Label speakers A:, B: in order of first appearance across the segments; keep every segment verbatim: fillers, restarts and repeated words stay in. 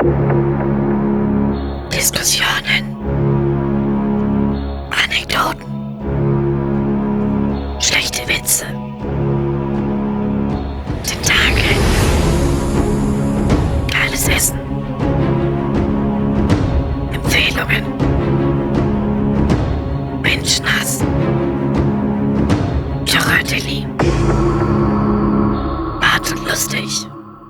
A: Diskussionen, Anekdoten, schlechte Witze, Tentakel, geiles Essen, Empfehlungen, Menschenhass, Choratelli, Bart und lustig.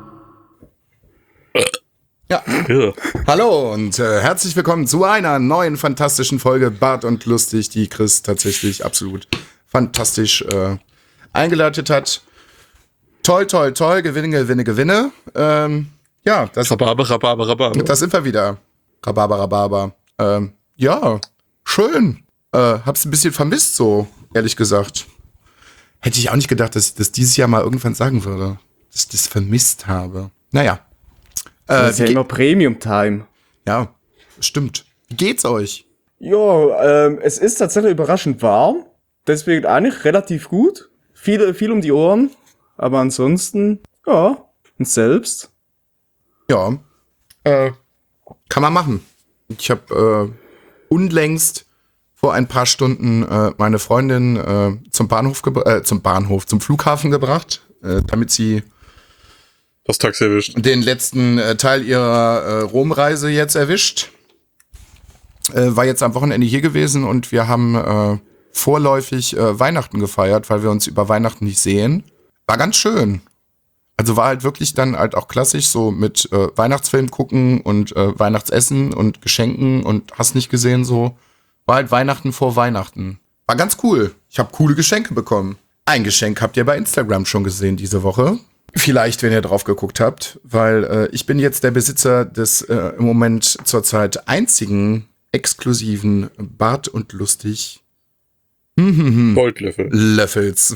B: Ja. ja. Hallo und äh, herzlich willkommen zu einer neuen fantastischen Folge Bart und Lustig, die Chris tatsächlich absolut fantastisch äh, eingeleitet hat. Toll, toll, toll, Gewinne, Gewinne, Gewinne. Ähm, ja, das,
C: Rhabarber, Rhabarber, Rhabarber.
B: das sind wir wieder. Rhabarber, Rhabarber. Ähm, ja, schön. Äh, hab's ein bisschen vermisst so, ehrlich gesagt. Hätte ich auch nicht gedacht, dass ich das dieses Jahr mal irgendwann sagen würde. Dass ich das vermisst habe. Naja.
D: Das ist ja immer Premium-Time.
B: Ja, stimmt. Wie geht's euch?
D: Ja, ähm, es ist tatsächlich überraschend warm. Deswegen eigentlich relativ gut. Viel, viel um die Ohren. Aber ansonsten, ja, und selbst.
B: Ja, äh, kann man machen. Ich habe äh, unlängst vor ein paar Stunden äh, meine Freundin äh, zum Bahnhof, gebra- äh, zum Bahnhof, zum Flughafen gebracht, äh, damit sie
C: das Taxi erwischt.
B: Den letzten äh, Teil ihrer äh, Romreise jetzt erwischt. Äh, war jetzt am Wochenende hier gewesen und wir haben äh, vorläufig äh, Weihnachten gefeiert, weil wir uns über Weihnachten nicht sehen. War ganz schön. Also war halt wirklich dann halt auch klassisch so mit äh, Weihnachtsfilm gucken und äh, Weihnachtsessen und Geschenken und hast nicht gesehen so. War halt Weihnachten vor Weihnachten. War ganz cool. Ich habe coole Geschenke bekommen. Ein Geschenk habt ihr bei Instagram schon gesehen diese Woche. Vielleicht, wenn ihr drauf geguckt habt, weil äh, ich bin jetzt der Besitzer des äh, im Moment zurzeit einzigen exklusiven Bart und Lustig
C: Goldlöffel.
B: Löffels.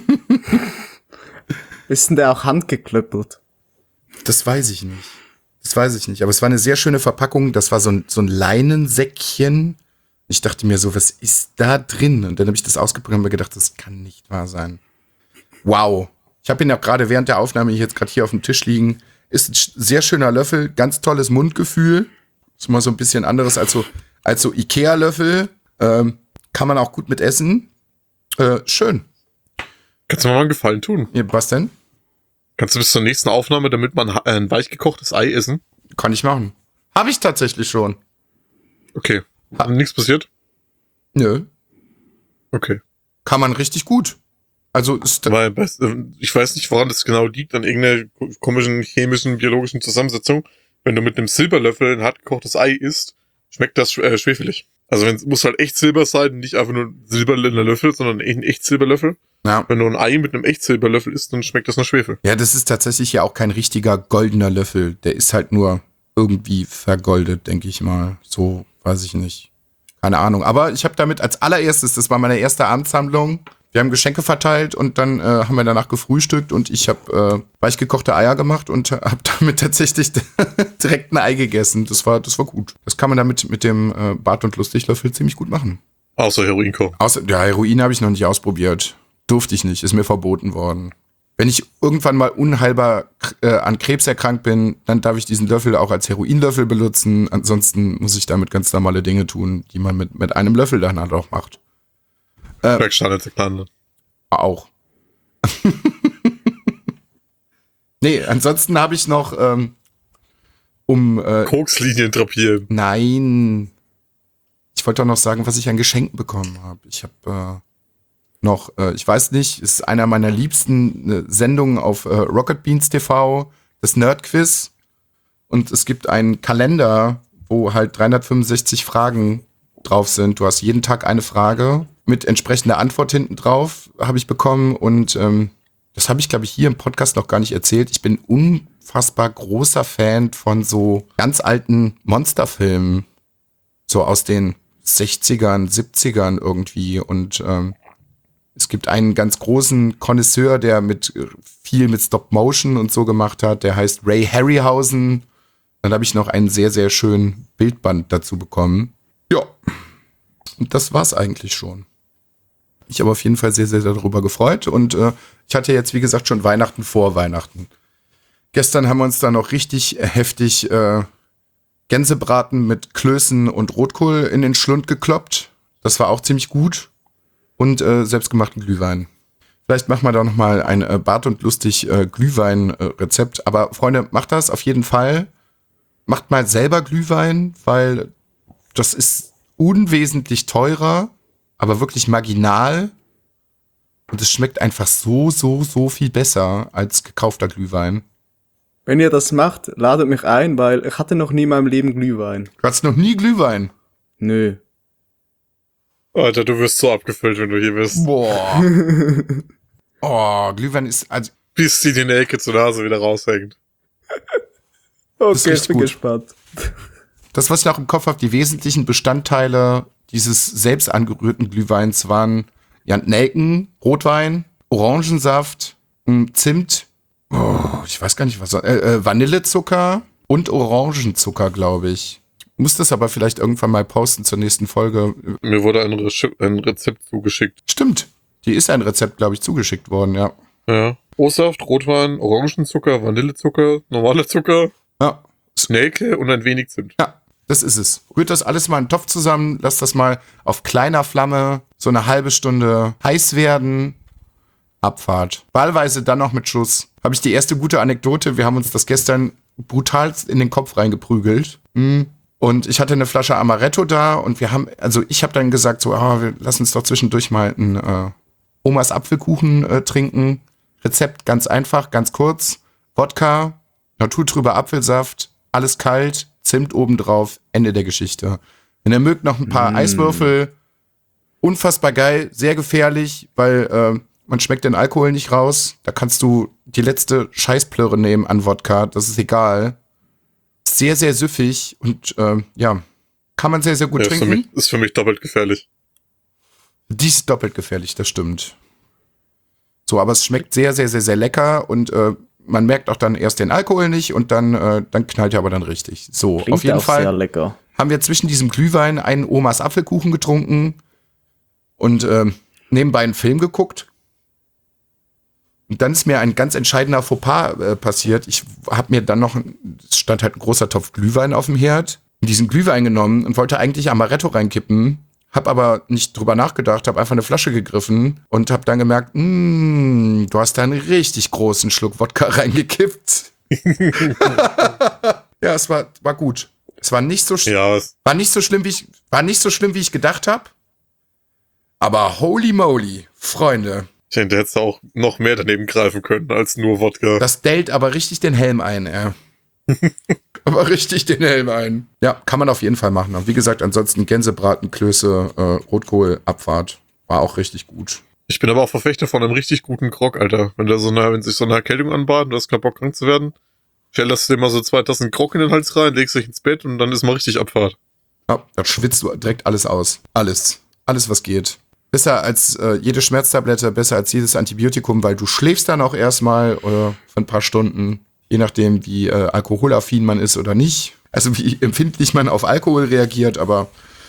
D: Ist denn der auch handgeklöppelt?
B: Das weiß ich nicht. Das weiß ich nicht. Aber es war eine sehr schöne Verpackung. Das war so ein, so ein Leinensäckchen. Ich dachte mir so, was ist da drin? Und dann habe ich das ausgepackt und mir gedacht, das kann nicht wahr sein. Wow. Ich habe ihn auch gerade während der Aufnahme jetzt gerade hier auf dem Tisch liegen. Ist ein sehr schöner Löffel, ganz tolles Mundgefühl. Ist mal so ein bisschen anderes als so, als so Ikea-Löffel. Ähm, kann man auch gut mit essen. Äh, schön.
C: Kannst du mir mal einen Gefallen tun?
B: Ja, was denn?
C: Kannst du bis zur nächsten Aufnahme, damit man ein weich gekochtes Ei essen?
B: Kann ich machen. Habe ich tatsächlich schon.
C: Okay. Hat nichts passiert?
B: Nö.
C: Okay.
B: Kann man richtig gut. Also ist
C: Weil ich weiß nicht, woran das genau liegt, an irgendeiner komischen chemischen, biologischen Zusammensetzung. Wenn du mit einem Silberlöffel ein hart gekochtes Ei isst, schmeckt das äh, schwefelig. Also wenn es muss halt echt Silber sein, nicht einfach nur ein silberner Löffel, sondern ein echt Silberlöffel.
B: Ja.
C: Wenn du ein Ei mit einem echt Silberlöffel isst, dann schmeckt das nur Schwefel.
B: Ja, das ist tatsächlich ja auch kein richtiger goldener Löffel. Der ist halt nur irgendwie vergoldet, denke ich mal. So, weiß ich nicht. Keine Ahnung. Aber ich habe damit als allererstes, das war meine erste Abendsammlung, wir haben Geschenke verteilt und dann äh, haben wir danach gefrühstückt und ich habe äh, weichgekochte Eier gemacht und habe damit tatsächlich direkt ein Ei gegessen. Das war, das war gut. Das kann man damit mit dem äh, Bart- und Lustiglöffel ziemlich gut machen.
C: Außer Heroinko.
B: Außer, ja, Heroin habe ich noch nicht ausprobiert. Durfte ich nicht, ist mir verboten worden. Wenn ich irgendwann mal unheilbar äh, an Krebs erkrankt bin, dann darf ich diesen Löffel auch als Heroinlöffel benutzen. Ansonsten muss ich damit ganz normale Dinge tun, die man mit, mit einem Löffel dann halt auch macht. Äh, auch. Nee, ansonsten habe ich noch ähm, um äh,
C: Kokslinien drapieren.
B: Nein. Ich wollte doch noch sagen, was ich an Geschenken bekommen habe. Ich habe äh, noch, äh, ich weiß nicht, ist einer meiner liebsten äh, Sendungen auf äh, Rocket Beans T V, das Nerdquiz. Und es gibt einen Kalender, wo halt dreihundertfünfundsechzig Fragen drauf sind. Du hast jeden Tag eine Frage mit entsprechender Antwort hinten drauf, habe ich bekommen. Und ähm, das habe ich, glaube ich, hier im Podcast noch gar nicht erzählt. Ich bin unfassbar großer Fan von so ganz alten Monsterfilmen. So aus den sechzigern, siebzigern irgendwie. Und ähm, es gibt einen ganz großen Connoisseur, der mit viel mit Stop-Motion und so gemacht hat. Der heißt Ray Harryhausen. Dann habe ich noch einen sehr, sehr schönen Bildband dazu bekommen. Ja, und das war's eigentlich schon. Ich habe auf jeden Fall sehr, sehr darüber gefreut. Und äh, ich hatte jetzt, wie gesagt, schon Weihnachten vor Weihnachten. Gestern haben wir uns da noch richtig heftig äh, Gänsebraten mit Klößen und Rotkohl in den Schlund gekloppt. Das war auch ziemlich gut. Und äh, selbstgemachten Glühwein. Vielleicht machen wir da nochmal ein äh, Bart und lustig äh, Glühwein-Rezept. Aber Freunde, macht das auf jeden Fall. Macht mal selber Glühwein, weil das ist unwesentlich teurer, aber wirklich marginal. Und es schmeckt einfach so, so, so viel besser als gekaufter Glühwein.
D: Wenn ihr das macht, ladet mich ein, weil ich hatte noch nie in meinem Leben Glühwein.
B: Du hattest noch nie Glühwein?
D: Nö.
C: Alter, du wirst so abgefüllt, wenn du hier bist.
B: Boah. Oh, Glühwein ist, also,
C: Bis sie die Nelke zur Nase wieder raushängt.
D: Okay,
B: ist
D: ich
B: richtig
D: bin
B: gut.
D: gespannt.
B: das, was ich noch im Kopf habe, die wesentlichen Bestandteile dieses selbst angerührten Glühweins waren ja Nelken, Rotwein, Orangensaft, m, Zimt, oh, ich weiß gar nicht was, äh, äh, Vanillezucker und Orangenzucker, glaube ich. Ich muss das aber vielleicht irgendwann mal posten zur nächsten Folge.
C: Mir wurde ein, Re- ein Rezept zugeschickt.
B: Stimmt, die ist ein Rezept, glaube ich, zugeschickt worden, ja.
C: Ja. O-Saft, Rotwein, Orangenzucker, Vanillezucker, normaler Zucker,
B: Ja,
C: Nelke und ein wenig Zimt.
B: ja, das ist es. Rührt das alles mal in den Topf zusammen, lasst das mal auf kleiner Flamme so eine halbe Stunde heiß werden. Abfahrt. Wahlweise dann noch mit Schuss. Habe ich die erste gute Anekdote. Wir haben uns das gestern brutal in den Kopf reingeprügelt. Mm. Und ich hatte eine Flasche Amaretto da und wir haben, also ich habe dann gesagt, so, ah, wir lassen uns doch zwischendurch mal einen äh, Omas Apfelkuchen äh, trinken. Rezept ganz einfach, ganz kurz. Wodka, naturtrüber Apfelsaft, alles kalt, Zimt obendrauf, Ende der Geschichte. Wenn ihr mögt, noch ein paar
D: Mm.
B: Eiswürfel. Unfassbar geil, sehr gefährlich, weil äh, man schmeckt den Alkohol nicht raus. Da kannst du die letzte Scheißplörre nehmen an Wodka, das ist egal. Sehr, sehr süffig und äh, ja, kann man sehr, sehr gut
C: Ja, ist, für
B: trinken.
C: mich, ist für mich doppelt gefährlich.
B: Die ist doppelt gefährlich, das stimmt. So, aber es schmeckt sehr, sehr, sehr, sehr lecker und äh, man merkt auch dann erst den Alkohol nicht und dann, äh, dann knallt er aber dann richtig. So,
D: Klingt
B: auf jeden
D: auch
B: Fall
D: sehr lecker.
B: haben wir zwischen diesem Glühwein einen Omas Apfelkuchen getrunken und äh, nebenbei einen Film geguckt. Und dann ist mir ein ganz entscheidender Fauxpas äh, passiert. Ich habe mir dann noch, es stand halt ein großer Topf Glühwein auf dem Herd, diesen Glühwein genommen und wollte eigentlich Amaretto reinkippen, habe aber nicht drüber nachgedacht, habe einfach eine Flasche gegriffen und habe dann gemerkt, mh, du hast da einen richtig großen Schluck Wodka reingekippt. Ja, es war, war gut. Es war nicht so, sch-
C: Ja, es,
B: war nicht so schlimm, wie ich, war nicht so schlimm, wie ich gedacht habe. Aber holy moly, Freunde.
C: ich denke, da hättest du auch noch mehr daneben greifen können als nur Wodka.
B: Das dellt aber richtig den Helm ein, ey. aber richtig den Helm ein. Ja, kann man auf jeden Fall machen. Und wie gesagt, ansonsten Gänsebraten, Klöße, äh, Rotkohl, Abfahrt. War auch richtig gut.
C: Ich bin aber auch Verfechter von einem richtig guten Grog, Alter. Wenn da so eine, wenn sich so eine Erkältung anbahnt und du hast keinen Bock krank zu werden, stellst du dir mal so zwei Tassen Grog in den Hals rein, legst dich ins Bett und dann ist mal richtig Abfahrt.
B: Ja, dann schwitzt du direkt alles aus. Alles. Alles, was geht. Besser als äh, jede Schmerztablette, besser als jedes Antibiotikum, weil du schläfst dann auch erstmal oder für ein paar Stunden, je nachdem, wie äh, alkoholaffin man ist oder nicht. Also wie empfindlich man auf Alkohol reagiert, aber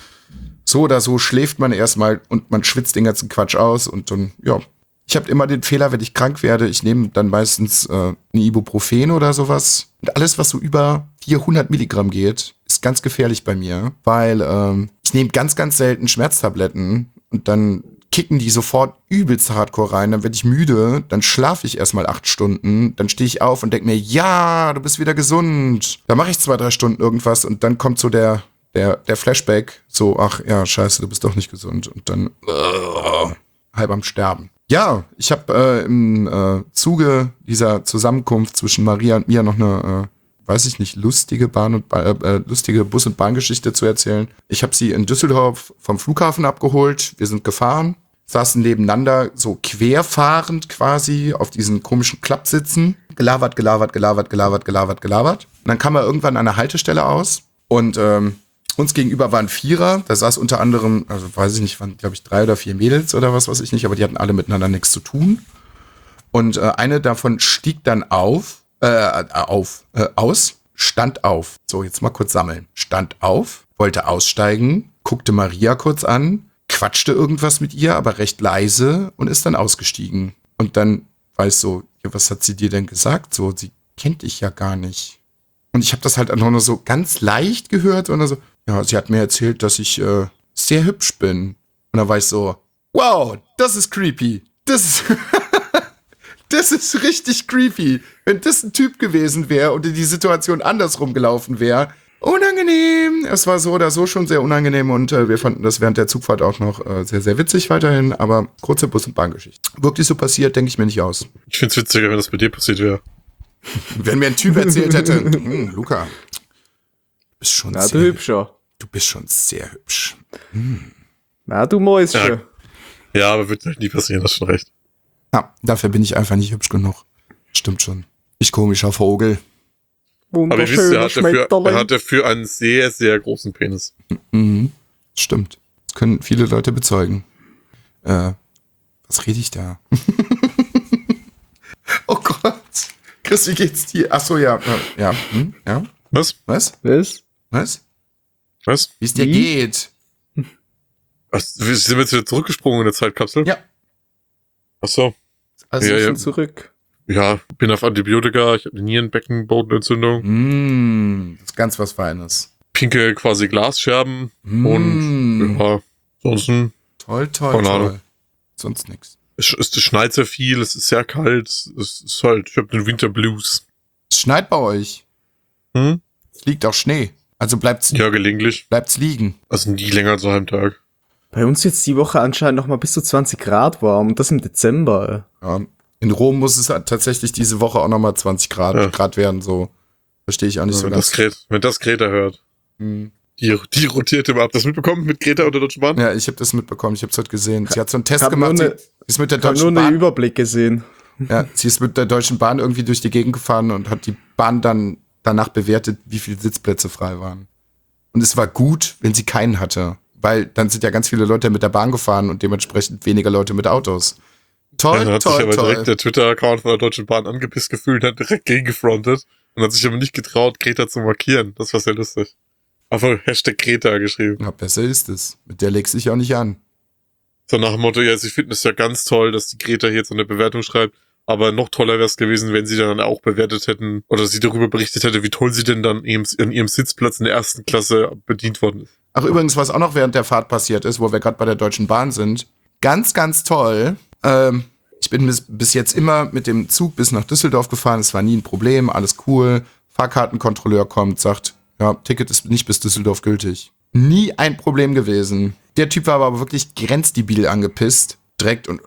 B: so oder so schläft man erstmal und man schwitzt den ganzen Quatsch aus und dann, ja. Ich habe immer den Fehler, wenn ich krank werde, ich nehme dann meistens äh, ein Ibuprofen oder sowas. Und alles, was so über vierhundert Milligramm geht, ist ganz gefährlich bei mir, weil ähm, ich nehme ganz, ganz selten Schmerztabletten und dann kicken die sofort übelst hardcore rein, dann werde ich müde, dann schlafe ich erstmal acht Stunden, dann stehe ich auf und denke mir, ja, du bist wieder gesund. Dann mache ich zwei, drei Stunden irgendwas und dann kommt so der, der, der Flashback, so, ach ja, scheiße, du bist doch nicht gesund und dann uh, halb am Sterben. Ja, ich habe äh, im äh, Zuge dieser Zusammenkunft zwischen Maria und mir noch eine, äh, weiß ich nicht, lustige Bahn und ba- äh, lustige Bus- und Bahngeschichte zu erzählen. Ich habe sie in Düsseldorf vom Flughafen abgeholt. Wir sind gefahren, saßen nebeneinander, so querfahrend quasi auf diesen komischen Klappsitzen. Gelabert, gelabert, gelabert, gelabert, gelabert, gelabert. Und dann kam er irgendwann an der Haltestelle aus und ähm, uns gegenüber waren Vierer, da saß unter anderem, also weiß ich nicht, waren glaube ich drei oder vier Mädels oder was weiß ich nicht, aber die hatten alle miteinander nichts zu tun. Und äh, eine davon stieg dann auf, äh, auf, äh, aus, stand auf. So, jetzt mal kurz sammeln. Stand auf, wollte aussteigen, guckte Maria kurz an, quatschte irgendwas mit ihr, aber recht leise und ist dann ausgestiegen. Und dann war ich so, ja, was hat sie dir denn gesagt? So, sie kennt dich ja gar nicht. Und ich habe das halt einfach nur so ganz leicht gehört und dann so, ja, sie hat mir erzählt, dass ich äh, sehr hübsch bin. Und dann war ich so, wow, das ist creepy. Das ist, das ist richtig creepy. Wenn das ein Typ gewesen wäre und die Situation andersrum gelaufen wäre, unangenehm. Es war so oder so schon sehr unangenehm und äh, wir fanden das während der Zugfahrt auch noch äh, sehr, sehr witzig weiterhin, aber kurze Bus- und Bahngeschichte. Wirklich so passiert, denke ich mir nicht aus.
C: Ich find's witziger, wenn das bei dir passiert wäre.
B: Wenn mir ein Typ erzählt hätte, hm, Luca, du bist schon
D: Na, du
B: sehr,
D: hübscher.
B: du bist schon sehr hübsch.
D: Na, du Mäuschen.
C: Ja. Ja, aber wird nie passieren, hast schon recht.
B: Ja, dafür bin ich einfach nicht hübsch genug. Stimmt schon. Ich komischer Vogel.
C: Aber ihr wisst, er
D: Wunderschöner
C: hat, dafür, er
D: Schmetterling.
C: hat dafür einen sehr, sehr großen Penis.
B: Mhm. Stimmt. Das können viele Leute bezeugen. Äh, was rede ich da? Oh Gott. Chris, wie geht's dir? Ach so, ja. äh, Ja. Hm? Ja.
C: Was?
B: Was?
D: Was?
B: Was?
C: Was?
B: Wie es dir
D: Wie?
B: geht?
C: Ach, sind wir jetzt wieder zurückgesprungen in der Zeitkapsel?
B: Ja.
C: Ach so.
B: Also,
C: Ja,
D: Ich
C: ja.
D: bin zurück.
C: Ja, bin auf Antibiotika, ich habe eine Nierenbeckenbodenentzündung,
B: Mm, das ist ganz was Feines.
C: pinke quasi Glasscherben
B: Mm.
C: und ja, ansonsten,
B: Toll, toll,
C: Keine
B: toll.
C: Ahnung.
B: Sonst nix.
C: es, es schneit sehr viel, es ist sehr kalt, es ist halt, ich habe den Winterblues.
B: Es schneit bei euch.
C: Hm?
B: Es liegt auch Schnee. Also bleibt's,
C: Ja, gelegentlich.
B: bleibt's liegen.
C: Also nie länger als einen Tag.
D: Bei uns jetzt die Woche anscheinend noch mal bis zu zwanzig Grad warm und das im Dezember.
B: Ja. In Rom muss es halt tatsächlich diese Woche auch nochmal zwanzig Grad,
C: Ja.
B: Grad werden. So verstehe ich auch nicht
C: Ja,
B: so
C: wenn,
B: ganz.
C: das Greta, wenn das Greta hört.
B: Hm.
C: Die, die rotiert immer ab. Das mitbekommen mit Greta und der Deutschen Bahn?
B: Ja, ich habe das mitbekommen. Ich habe es heute gesehen. Sie hat so einen Test
D: hab
B: gemacht.
D: nur
B: Sie
D: ne-
B: ist mit der
D: Ich habe nur
B: Deutschen
D: einen
B: Bahn.
D: Überblick gesehen.
B: Ja, sie ist mit der Deutschen Bahn irgendwie durch die Gegend gefahren und hat die Bahn dann danach bewertet, wie viele Sitzplätze frei waren. Und es war gut, wenn sie keinen hatte. Weil dann sind ja ganz viele Leute mit der Bahn gefahren und dementsprechend weniger Leute mit Autos. Toll,
C: Ja, dann hat sich
B: toll,
C: aber direkt
B: toll.
C: der Twitter-Account von der Deutschen Bahn angepisst gefühlt, hat direkt gegengefrontet und hat sich aber nicht getraut, Greta zu markieren. Das war sehr lustig. Einfach Hashtag Greta geschrieben.
B: Ja, besser ist es. Mit der legst du dich auch nicht an.
C: So nach dem Motto, ja, sie finden es ja ganz toll, dass die Greta hier jetzt so eine Bewertung schreibt, aber noch toller wäre es gewesen, wenn sie dann auch bewertet hätten oder sie darüber berichtet hätte, wie toll sie denn dann eben in ihrem Sitzplatz in der ersten Klasse bedient worden ist.
B: Ach, übrigens, was auch noch während der Fahrt passiert ist, wo wir gerade bei der Deutschen Bahn sind. Ganz, ganz toll. Ähm, ich bin bis, bis jetzt immer mit dem Zug bis nach Düsseldorf gefahren. Es war nie ein Problem, alles cool. Fahrkartenkontrolleur kommt, sagt, ja, Ticket ist nicht bis Düsseldorf gültig. Nie ein Problem gewesen. Der Typ war aber wirklich grenzdebil angepisst. Direkt und,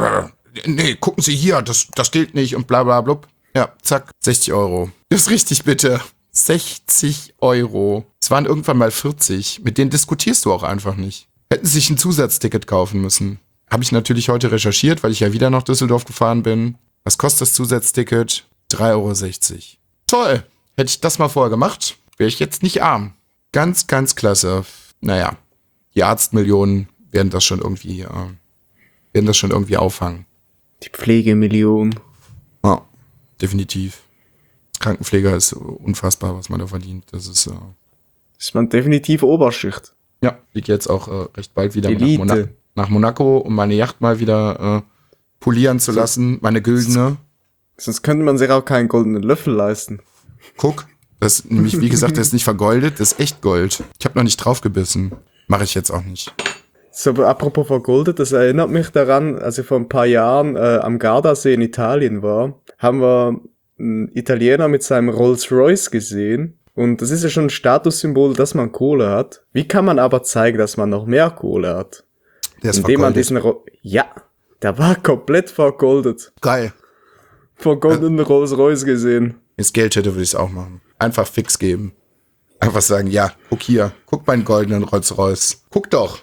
B: nee, gucken Sie hier, das, das gilt nicht und bla bla blub. Ja, zack, sechzig Euro. Das ist richtig, bitte. sechzig Euro. Es waren irgendwann mal vierzig. Mit denen diskutierst du auch einfach nicht. Hätten sie sich ein Zusatzticket kaufen müssen. Habe ich natürlich heute recherchiert, weil ich ja wieder nach Düsseldorf gefahren bin. Was kostet das Zusatzticket? drei Euro sechzig. Toll. Hätte ich das mal vorher gemacht, wäre ich jetzt nicht arm. Ganz, ganz klasse. Naja, die Arztmillionen werden das schon irgendwie, äh, werden das schon irgendwie auffangen.
D: Die Pflegemillion.
B: Ja, definitiv. Krankenpfleger ist unfassbar, was man da verdient. Das ist, äh,
D: Ist man definitiv Oberschicht.
B: ja, liegt jetzt auch äh, recht bald wieder nach,
D: Elite.
B: Mona- nach Monaco, um meine Yacht mal wieder äh, polieren zu lassen. Meine güldene.
D: Sonst könnte man sich auch keinen goldenen Löffel leisten.
B: Guck, das ist nämlich, wie gesagt, das ist nicht vergoldet, das ist echt Gold. Ich habe noch nicht drauf gebissen. Mache ich jetzt auch nicht.
D: So, aber apropos vergoldet, das erinnert mich daran, als ich vor ein paar Jahren äh, am Gardasee in Italien war, haben wir einen Italiener mit seinem Rolls-Royce gesehen. Und das ist ja schon ein Statussymbol, dass man Kohle hat. Wie kann man aber zeigen, dass man noch mehr Kohle hat?
B: Der ist
D: Indem man
B: vergoldet.
D: diesen Ro- Ja, der war komplett vergoldet.
B: Geil.
D: Vergoldeten Rolls-Royce gesehen.
B: Wenn ich Geld hätte, würde ich es auch machen. Einfach fix geben. Einfach sagen, ja, guck hier, guck meinen goldenen Rolls-Royce. Guck doch.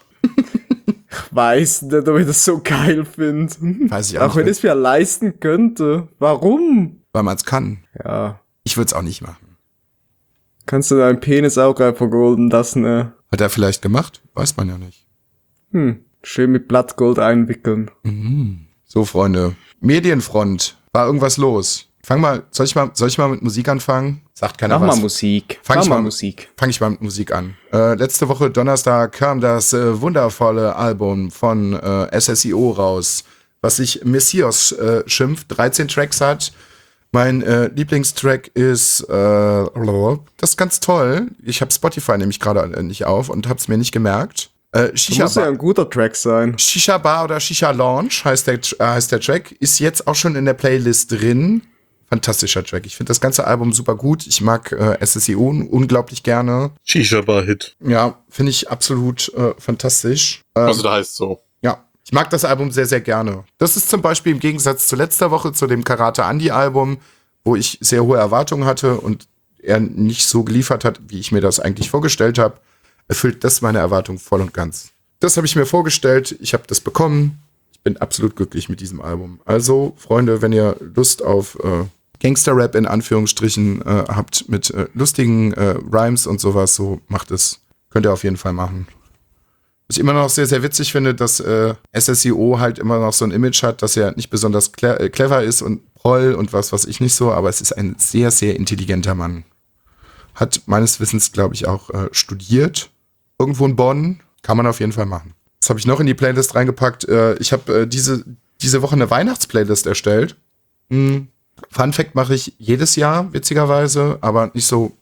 D: Weiß nicht, ob ich das so geil finde.
B: Weiß ich auch
D: Auch wenn
B: nicht,
D: ich es mir leisten könnte. Warum?
B: weil man es kann.
D: Ja.
B: Ich würde es auch nicht machen.
D: Kannst du deinen Penis auch rein vergolden lassen, ne?
B: Hat er vielleicht gemacht? Weiß man ja nicht.
D: Hm. Schön mit Blattgold einwickeln.
B: So, Freunde. Medienfront. War irgendwas los? Fang mal, soll ich mal, soll ich mal mit Musik anfangen? Sagt keiner
D: Mach
B: was.
D: mal Musik.
B: Fang
D: Mach
B: ich
D: mal
B: mal-
D: Musik.
B: Fange ich mal mit Musik an. Äh, letzte Woche Donnerstag kam das äh, wundervolle Album von äh, S S I O raus, was sich Messias äh, schimpft, dreizehn Tracks hat. Mein äh, Lieblingstrack ist, äh, das ist ganz toll. Ich habe Spotify nämlich gerade nicht auf und habe es mir nicht gemerkt. Äh, Shisha
D: muss ja
B: Bar,
D: ein guter Track sein.
B: Shisha Bar oder Shisha Launch heißt der, äh, heißt der Track. Ist jetzt auch schon in der Playlist drin. Fantastischer Track. Ich finde das ganze Album super gut. Ich mag äh, S S I O unglaublich gerne.
C: Shisha-Bar-Hit.
B: Ja, finde ich absolut äh, fantastisch. Ähm,
C: Also da heißt so.
B: Ja, ich mag das Album sehr, sehr gerne. Das ist zum Beispiel im Gegensatz zu letzter Woche, zu dem Karate Andy Album, wo ich sehr hohe Erwartungen hatte und er nicht so geliefert hat, wie ich mir das eigentlich vorgestellt habe, erfüllt das meine Erwartungen voll und ganz. Das habe ich mir vorgestellt, ich habe das bekommen. Ich bin absolut glücklich mit diesem Album. Also, Freunde, wenn ihr Lust auf äh, Gangster-Rap in Anführungsstrichen äh, habt mit äh, lustigen äh, Rhymes und sowas, so macht es. Könnt ihr auf jeden Fall machen. Was ich immer noch sehr, sehr witzig finde, dass äh, S S I O halt immer noch so ein Image hat, dass er nicht besonders cle- äh, clever ist und proll und was weiß ich nicht so, aber es ist ein sehr, sehr intelligenter Mann. Hat meines Wissens, glaube ich, auch äh, studiert. Irgendwo in Bonn. Kann man auf jeden Fall machen. Das habe ich noch in die Playlist reingepackt. Äh, ich habe äh, diese, diese Woche eine Weihnachtsplaylist erstellt. Hm. Fun Fact mache ich jedes Jahr, witzigerweise, aber nicht so,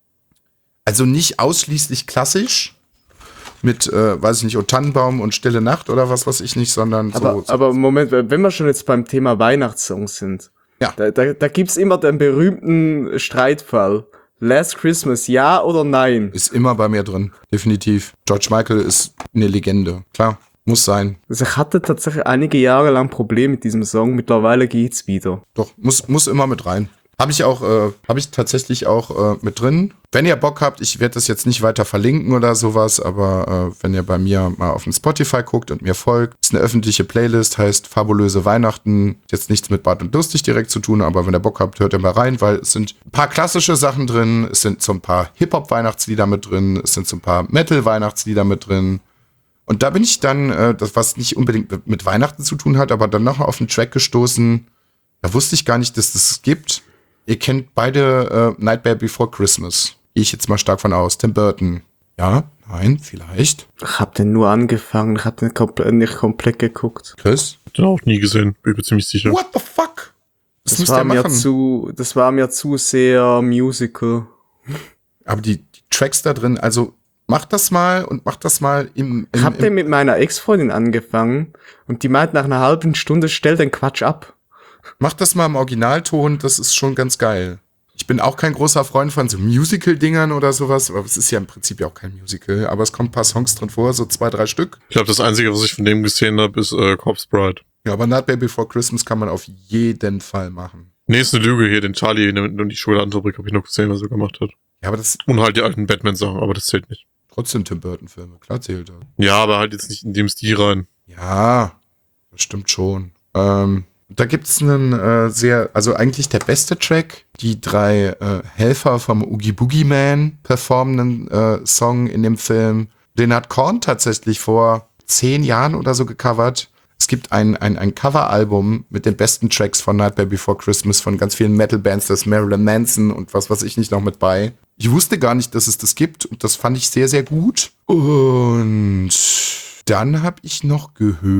B: also nicht ausschließlich klassisch mit, äh, weiß ich nicht, O Tannenbaum und Stille Nacht oder was weiß ich nicht, sondern
D: Aber,
B: so.
D: aber Moment, wenn wir schon jetzt beim Thema Weihnachtssongs sind,
B: Ja.
D: da, da, da gibt's immer den berühmten Streitfall. Last Christmas, ja oder nein?
B: Ist immer bei mir drin, definitiv. George Michael ist eine Legende, klar, muss sein.
D: Also ich hatte tatsächlich einige Jahre lang Probleme mit diesem Song, mittlerweile geht's wieder.
B: Doch, muss, muss immer mit rein. Habe ich auch, äh, habe ich tatsächlich auch äh, mit drin. Wenn ihr Bock habt, ich werde das jetzt nicht weiter verlinken oder sowas, aber äh, wenn ihr bei mir mal auf dem Spotify guckt und mir folgt, ist eine öffentliche Playlist, heißt Fabulöse Weihnachten. Jetzt nichts mit Bart und Lustig direkt zu tun, aber wenn ihr Bock habt, hört ihr mal rein, weil es sind ein paar klassische Sachen drin, es sind so ein paar Hip-Hop-Weihnachtslieder mit drin, es sind so ein paar Metal-Weihnachtslieder mit drin. Und da bin ich dann, äh, das was nicht unbedingt mit Weihnachten zu tun hat, aber dann noch auf einen Track gestoßen. Da wusste ich gar nicht, dass das es gibt. Ihr kennt beide äh, Nightmare Before Christmas. Gehe ich jetzt mal stark von aus. Tim Burton. Ja? Nein? Vielleicht?
D: Ich hab den nur angefangen, ich hab den kompl- nicht komplett geguckt.
B: Chris?
C: Hab den auch nie gesehen, bin ich mir ziemlich sicher.
B: What the fuck? Das,
D: Das
B: müsst
D: war
B: ihr
D: mir
B: machen.
D: zu, das war mir zu sehr Musical.
B: Aber die, die Tracks da drin, also macht das mal und macht das mal im... im
D: Ich hab
B: im,
D: den mit meiner Ex-Freundin angefangen und die meint nach einer halben Stunde, stell den Quatsch ab.
B: Macht das mal im Originalton, das ist schon ganz geil. Ich bin auch kein großer Freund von so Musical-Dingern oder sowas, aber es ist ja im Prinzip ja auch kein Musical, aber es kommen ein paar Songs drin vor, so zwei, drei Stück.
C: Ich glaube, das Einzige, was ich von dem gesehen habe, ist äh, Corpse Bride.
B: Ja, aber Nightmare Before Christmas kann man auf jeden Fall machen.
C: Nee, ist eine Lüge hier, den Charlie und die Schule Antrobrik habe ich noch gesehen, was er gemacht hat.
B: Ja, aber das
C: Und halt die alten Batman-Sachen, aber das zählt nicht.
B: trotzdem Tim Burton-Filme, klar zählt das.
C: Ja, aber halt jetzt nicht in dem Stil rein.
B: Ja, das stimmt schon. Ähm, da gibt's einen äh, sehr, also eigentlich der beste Track, die drei äh, Helfer vom Oogie Boogie Man performenden äh, Song in dem Film. Den hat Korn tatsächlich vor zehn Jahren oder so gecovert. Es gibt ein, ein, ein Coveralbum mit den besten Tracks von Nightmare Before Christmas von ganz vielen Metal-Bands, das Marilyn Manson und was weiß ich nicht noch mit bei. Ich wusste gar nicht, dass es das gibt und das fand ich sehr, sehr gut. Und dann habe ich noch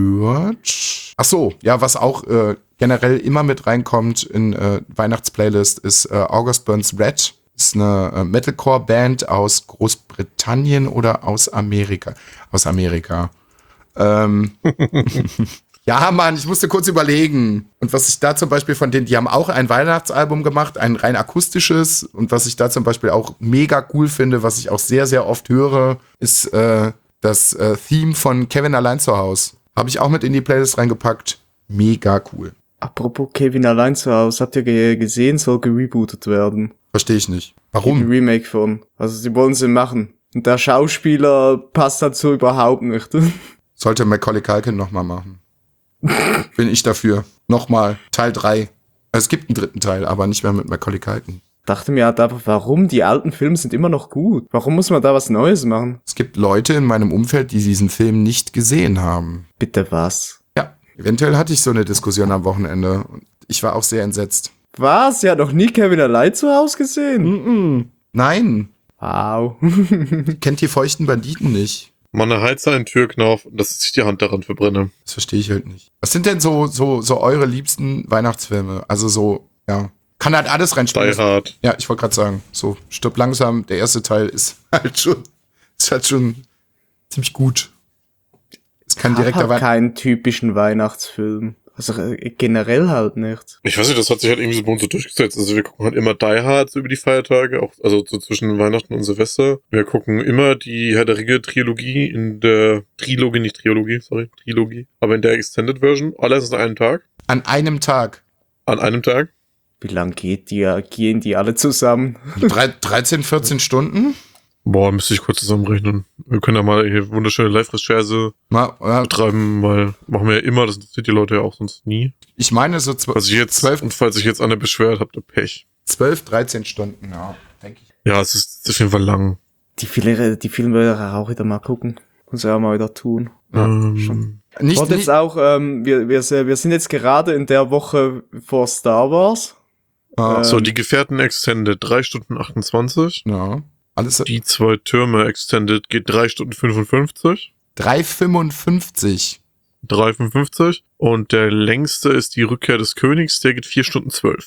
B: gehört, ach so, ja, was auch äh, generell immer mit reinkommt in äh, Weihnachtsplaylist ist äh, August Burns Red. Ist eine äh, Metalcore-Band aus Großbritannien oder aus Amerika. Aus Amerika. Ähm, ja, Mann, ich musste kurz überlegen. Und was ich da zum Beispiel von denen, die haben auch ein Weihnachtsalbum gemacht, ein rein akustisches. Und was ich da zum Beispiel auch mega cool finde, was ich auch sehr, sehr oft höre, ist äh, das äh, Theme von Kevin allein zu Hause. Habe ich auch mit in die Playlist reingepackt. Mega cool.
D: Apropos Kevin allein zu Hause, habt ihr ge- gesehen, soll gerebootet werden.
B: Verstehe ich nicht.
D: Ein
B: Warum?
D: Remake von. Also sie wollen sie machen. Und der Schauspieler passt dazu überhaupt nicht.
B: Sollte Macaulay Culkin nochmal machen. Bin ich dafür. Nochmal. Teil drei. Es gibt einen dritten Teil, aber nicht mehr mit Macaulay Culkin.
D: Dachte mir halt einfach, warum? Die alten Filme sind immer noch gut. Warum muss man da was Neues machen?
B: Es gibt Leute in meinem Umfeld, die diesen Film nicht gesehen haben.
D: Bitte was?
B: Ja, eventuell hatte ich so eine Diskussion am Wochenende. Und ich war auch sehr entsetzt.
D: Was? Sie hat noch nie Kevin allein zu Hause gesehen?
B: Mm-mm. Nein,
D: Wow.
B: kennt die feuchten Banditen nicht.
C: Man heizt einen Türknauf und dass ich die Hand daran verbrenne.
B: Das verstehe ich halt nicht. Was sind denn so, so, so eure liebsten Weihnachtsfilme? Also so, ja, kann halt alles
C: Die
B: reinspielen.
C: Hard.
B: Ja, ich wollte gerade sagen, so, stirb langsam, der erste Teil ist halt schon, ist halt schon ziemlich gut. Es kann
D: Ich hab
B: direkt
D: halt
B: dabei.
D: keinen typischen Weihnachtsfilm. Also äh, generell halt nicht.
C: Ich weiß nicht, das hat sich halt irgendwie so bei uns so durchgesetzt. Also wir gucken halt immer Die Hard so über die Feiertage, auch also so zwischen Weihnachten und Silvester. Wir gucken immer die Herr der Ringe Trilogie in der Trilogie, nicht Trilogie, sorry, Trilogie, aber in der Extended Version. Alles an einem Tag.
B: An einem Tag.
C: An einem Tag.
D: Wie lang geht die, gehen die alle zusammen?
B: Drei, dreizehn, vierzehn Stunden?
C: Boah, müsste ich kurz zusammenrechnen. Wir können ja mal hier wunderschöne Live-Recherche
B: Mal, ja,
C: betreiben, weil machen wir ja immer, das interessiert die Leute ja auch sonst nie.
B: ich meine so zw-
C: Also jetzt,
B: zwölf,
C: und falls sich jetzt einer beschwert, habt ihr Pech.
B: zwölf, dreizehn Stunden, ja, denke ich.
C: Ja, es ist auf jeden Fall lang.
D: Die Filme, die Filme würde ich auch wieder mal gucken. Muss ich auch mal wieder tun.
B: Ja,
C: ähm,
B: Nicht,
D: Und
B: nicht,
D: jetzt auch, ähm, wir, wir, wir sind jetzt gerade in der Woche vor Star Wars.
B: ah,
D: äh,
C: So, die Gefährten Extended drei Stunden achtundzwanzig.
B: ja, alles
C: Die zwei Türme Extended geht drei Stunden fünfundfünfzig.
B: drei fünfundfünfzig.
C: drei fünfundfünfzig. Und der längste ist die Rückkehr des Königs, der geht vier Stunden zwölf.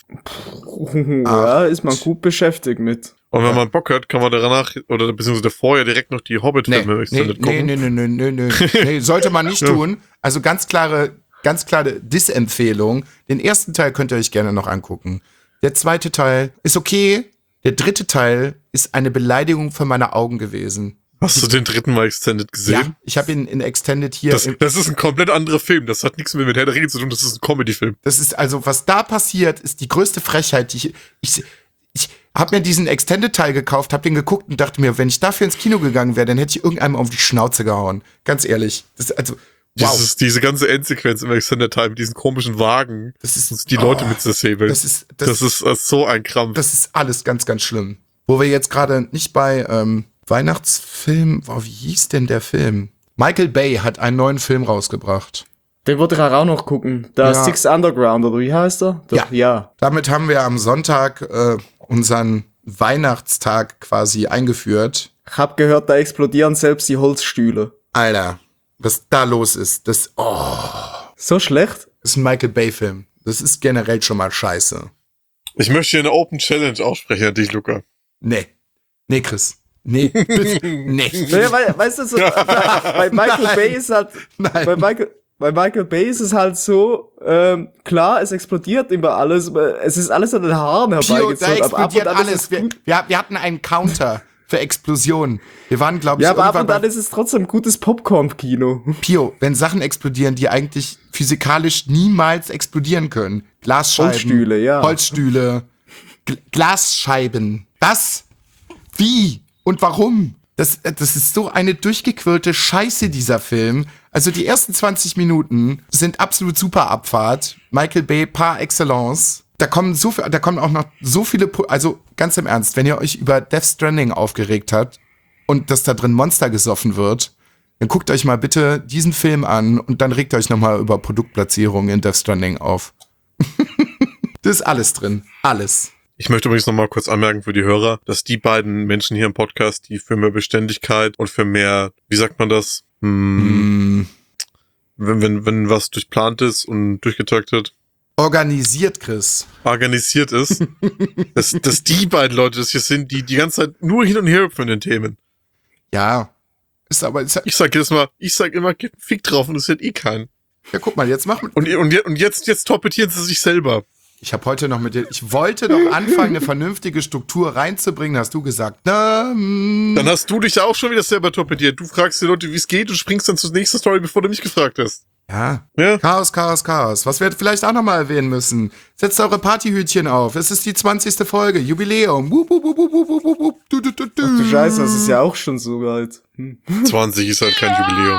D: ja, ist man gut beschäftigt mit.
C: Und wenn man Bock hat, kann man danach, oder beziehungsweise vorher direkt noch die
B: Nee,
C: Hobbit-Filme
B: nee,
C: Extended
B: nee,
C: gucken.
B: nee, nee, nee, nee, nee, nee, sollte man nicht
C: Ja.
B: tun. Also ganz klare, ganz klare Dis-Empfehlung. Den ersten Teil könnt ihr euch gerne noch angucken. Der zweite Teil ist okay. Der dritte Teil ist eine Beleidigung für meine Augen gewesen.
C: Hast du den dritten Mal Extended gesehen?
B: Ja, ich habe ihn in Extended hier.
C: Das,
B: im,
C: das ist ein komplett anderer Film. Das hat nichts mehr mit Herr der Ringe zu tun. Das ist ein Comedy-Film.
B: das ist also, was da passiert, ist die größte Frechheit, die ich. Ich, ich habe mir diesen Extended-Teil gekauft, habe den geguckt und dachte mir, wenn ich dafür ins Kino gegangen wäre, dann hätte ich irgendeinem auf die Schnauze gehauen. Ganz ehrlich. Das ist also. Wow.
C: Dieses, diese ganze Endsequenz im Extended Time mit diesen komischen Wagen.
B: Das ist
C: Und die Leute
B: oh,
C: mit zersäbeln.
B: Das ist, das,
C: Das ist äh, so ein Krampf.
B: das ist alles ganz, ganz schlimm. Wo wir jetzt gerade nicht bei ähm, Weihnachtsfilm, wow, wie hieß denn der Film? Michael Bay hat einen neuen Film rausgebracht.
D: Den wollte ich auch noch gucken. Der
B: Ja.
D: Six Underground, oder wie heißt er? Der,
B: Ja.
D: ja.
B: Damit haben wir am Sonntag äh, unseren Weihnachtstag quasi eingeführt.
D: Ich hab gehört, da explodieren selbst die Holzstühle.
B: Alter, was da los ist, das oh,
D: So schlecht?
B: ist ein Michael Bay-Film. Das ist generell schon mal scheiße.
C: Ich möchte hier eine Open Challenge aussprechen an dich, Luca.
B: Nee. Nee, Chris. Nee, bitte. Nee.
D: Naja, weil, weißt du, so, bei Michael
B: Nein.
D: Bay ist halt,
B: Nein.
D: bei Michael, bei Michael Bay ist es halt so, ähm, klar, es explodiert immer alles, aber es ist alles an den Haaren
B: Pio, da
D: herbeigezogen. aber ab und
B: explodiert
D: an ist
B: alles.
D: es
B: Wir,
D: gut.
B: wir, wir hatten einen Counter für Explosionen. Wir waren, glaube ich,
D: Ja, aber ab
B: irgendwann
D: und an
B: bei
D: ist es trotzdem gutes Popcorn-Kino.
B: Pio, wenn Sachen explodieren, die eigentlich physikalisch niemals explodieren können. Glasscheiben.
D: Holzstühle, ja.
B: Holzstühle. Gl- Glasscheiben. Was? Wie? Und warum? Das, das ist so eine durchgequirlte Scheiße, dieser Film. Also die ersten zwanzig Minuten sind absolut super Abfahrt. Michael Bay par excellence. Da kommen so viel, da kommen auch noch so viele, Po- also ganz im Ernst, wenn ihr euch über Death Stranding aufgeregt habt und dass da drin Monster gesoffen wird, dann guckt euch mal bitte diesen Film an und dann regt euch nochmal über Produktplatzierung in Death Stranding auf. Das ist alles drin. Alles.
C: Ich möchte übrigens nochmal kurz anmerken für die Hörer, dass die beiden Menschen hier im Podcast, die für mehr Beständigkeit und für mehr, wie sagt man das? Hm,
B: Mm,
C: wenn, wenn, wenn was durchplant ist und durchgetaktet,
B: organisiert, Chris.
C: organisiert ist, dass, dass die beiden Leute das hier sind, die die ganze Zeit nur hin und her hüpfen in den Themen.
B: Ja. Ist aber, ist,
C: Ich sag jedes Mal, ich sag immer, gib einen Fick drauf und es hört eh keinen.
B: ja, guck mal, jetzt machen
C: Und, und, je- und jetzt, jetzt torpedieren sie sich selber.
B: Ich habe heute noch mit dir, ich wollte doch anfangen, eine vernünftige Struktur reinzubringen, hast du gesagt. Na, mm,
C: Dann hast du dich ja auch schon wieder selber torpediert. Du fragst die Leute, wie es geht und springst dann zur nächsten Story, bevor du mich gefragt hast.
B: ja.
C: Ja?
B: Chaos, Chaos, Chaos. Was wir vielleicht auch nochmal erwähnen müssen. Setzt eure Partyhütchen auf. Es ist die zwanzigste Folge. Jubiläum. Wup, wup, wup, wup, wup, wup, wup. Du, du, du, du.
D: Ach du Scheiße, das ist ja auch schon so weit. Hm.
C: zwanzig ist halt kein Jubiläum.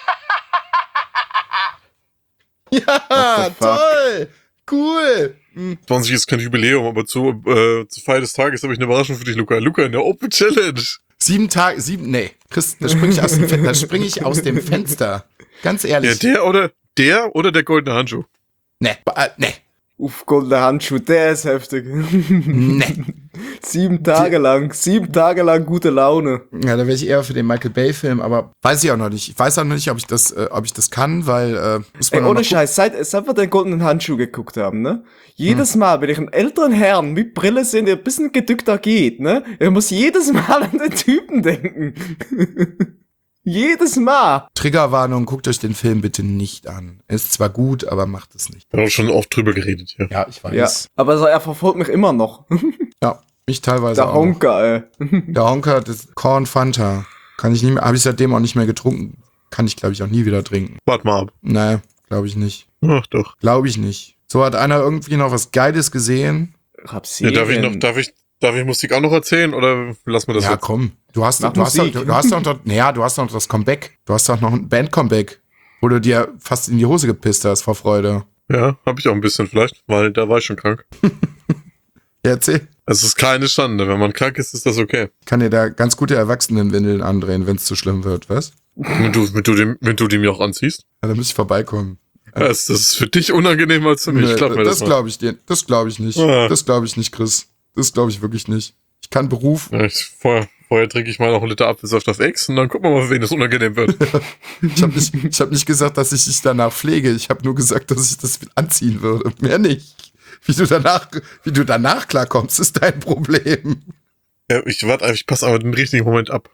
B: Ja,
D: What the fuck?
B: toll. Cool. Hm.
C: zwanzig ist kein Jubiläum, aber zu, äh, zur Feier des Tages habe ich eine Überraschung für dich, Luca. Luca, in der Open Challenge.
B: Sieben Tage, sieben, nee. Chris, da spring ich aus dem, Fen- da spring ich aus dem Fenster. Ganz
C: Ja,
B: ehrlich.
C: der oder, der oder der goldene Handschuh.
B: Nee, äh, nee,
D: Uff, goldener Handschuh, der ist heftig.
B: nee.
D: Sieben Tage lang, sieben Tage lang gute Laune.
B: Ja, da wäre ich eher für den Michael Bay-Film, aber weiß ich auch noch nicht. Ich weiß auch noch nicht, ob ich das, äh, ob ich das kann, weil äh, muss man
D: Ey,
B: noch
D: ohne
B: mal
D: Scheiß, seit, seit wir den goldenen Handschuh geguckt haben, ne? Jedes Mal, wenn ich einen älteren Herrn mit Brille sehe, der ein bisschen gedückter geht, ne? Ich muss jedes Mal an den Typen denken. Jedes Mal.
B: Triggerwarnung, guckt euch den Film bitte nicht an. Er ist zwar gut, aber macht es nicht.
C: Wir haben auch schon oft drüber geredet hier.
B: Ja, ich weiß.
D: Ja, aber so, er verfolgt mich immer noch.
B: Ja, mich teilweise
D: Der
B: auch.
D: Honker, ey.
B: Der Honker, das Korn Fanta. Kann ich nicht mehr, habe ich seitdem auch nicht mehr getrunken. Kann ich, glaube ich, auch nie wieder trinken.
C: Wart mal ab.
B: Nee, glaube ich nicht.
C: Ach doch.
B: Glaube ich nicht. So, hat einer irgendwie noch was Geiles gesehen?
C: Ja, darf ich noch, darf ich, darf ich Musik auch noch erzählen oder lassen wir das
B: Ja,
C: jetzt?
B: komm. Du hast,
D: Mach
B: du hast,
D: Musik.
B: doch, du hast doch, noch- naja, du hast doch noch das Comeback. Du hast doch noch ein Band-Comeback, wo du dir fast in die Hose gepisst hast vor Freude.
C: Ja, habe ich auch ein bisschen vielleicht, weil da war ich schon krank.
B: Ja, erzähl.
C: Es ist keine Schande. Wenn man krank ist, ist das okay.
B: Ich kann dir da ganz gute Erwachsenenwindeln andrehen, wenn es zu schlimm wird, was?
C: Wenn du, wenn du, dem, wenn du die mir auch anziehst.
B: Ja, dann muss ich vorbeikommen.
C: Das, das ist für dich unangenehmer als für mich.
B: Nee,
C: Glaub mir das,
B: das
C: mal.
B: glaube ich dir. Das glaube ich nicht.
C: Ah.
B: Das glaube ich nicht, Chris. Das glaube ich wirklich nicht. Ich kann Beruf.
C: Ja, ich, vorher, vorher trinke ich mal noch einen Liter Apfelsaft auf Ex und dann gucken wir mal, für wen das unangenehm wird.
B: Ich habe nicht, ich hab nicht gesagt, dass ich dich danach pflege. Ich habe nur gesagt, dass ich das anziehen würde. Mehr nicht. Wie du danach, wie du danach klarkommst, ist dein Problem.
C: Ja, ich warte, ich passe aber den richtigen Moment ab.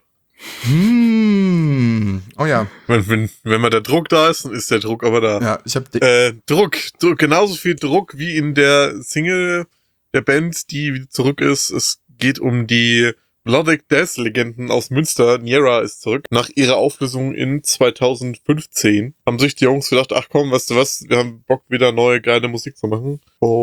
B: Hm. Oh ja.
C: Wenn, wenn, wenn mal der Druck da ist, dann ist der Druck aber da.
B: Ja, ich habe
C: Äh, Druck, Druck, genauso viel Druck wie in der Single der Band, die wieder zurück ist. Es geht um die Melodic Death Legenden aus Münster. Niera ist zurück. Nach ihrer Auflösung in zweitausendfünfzehn haben sich die Jungs gedacht, ach komm, weißt du was, wir haben Bock, wieder neue, geile Musik zu machen.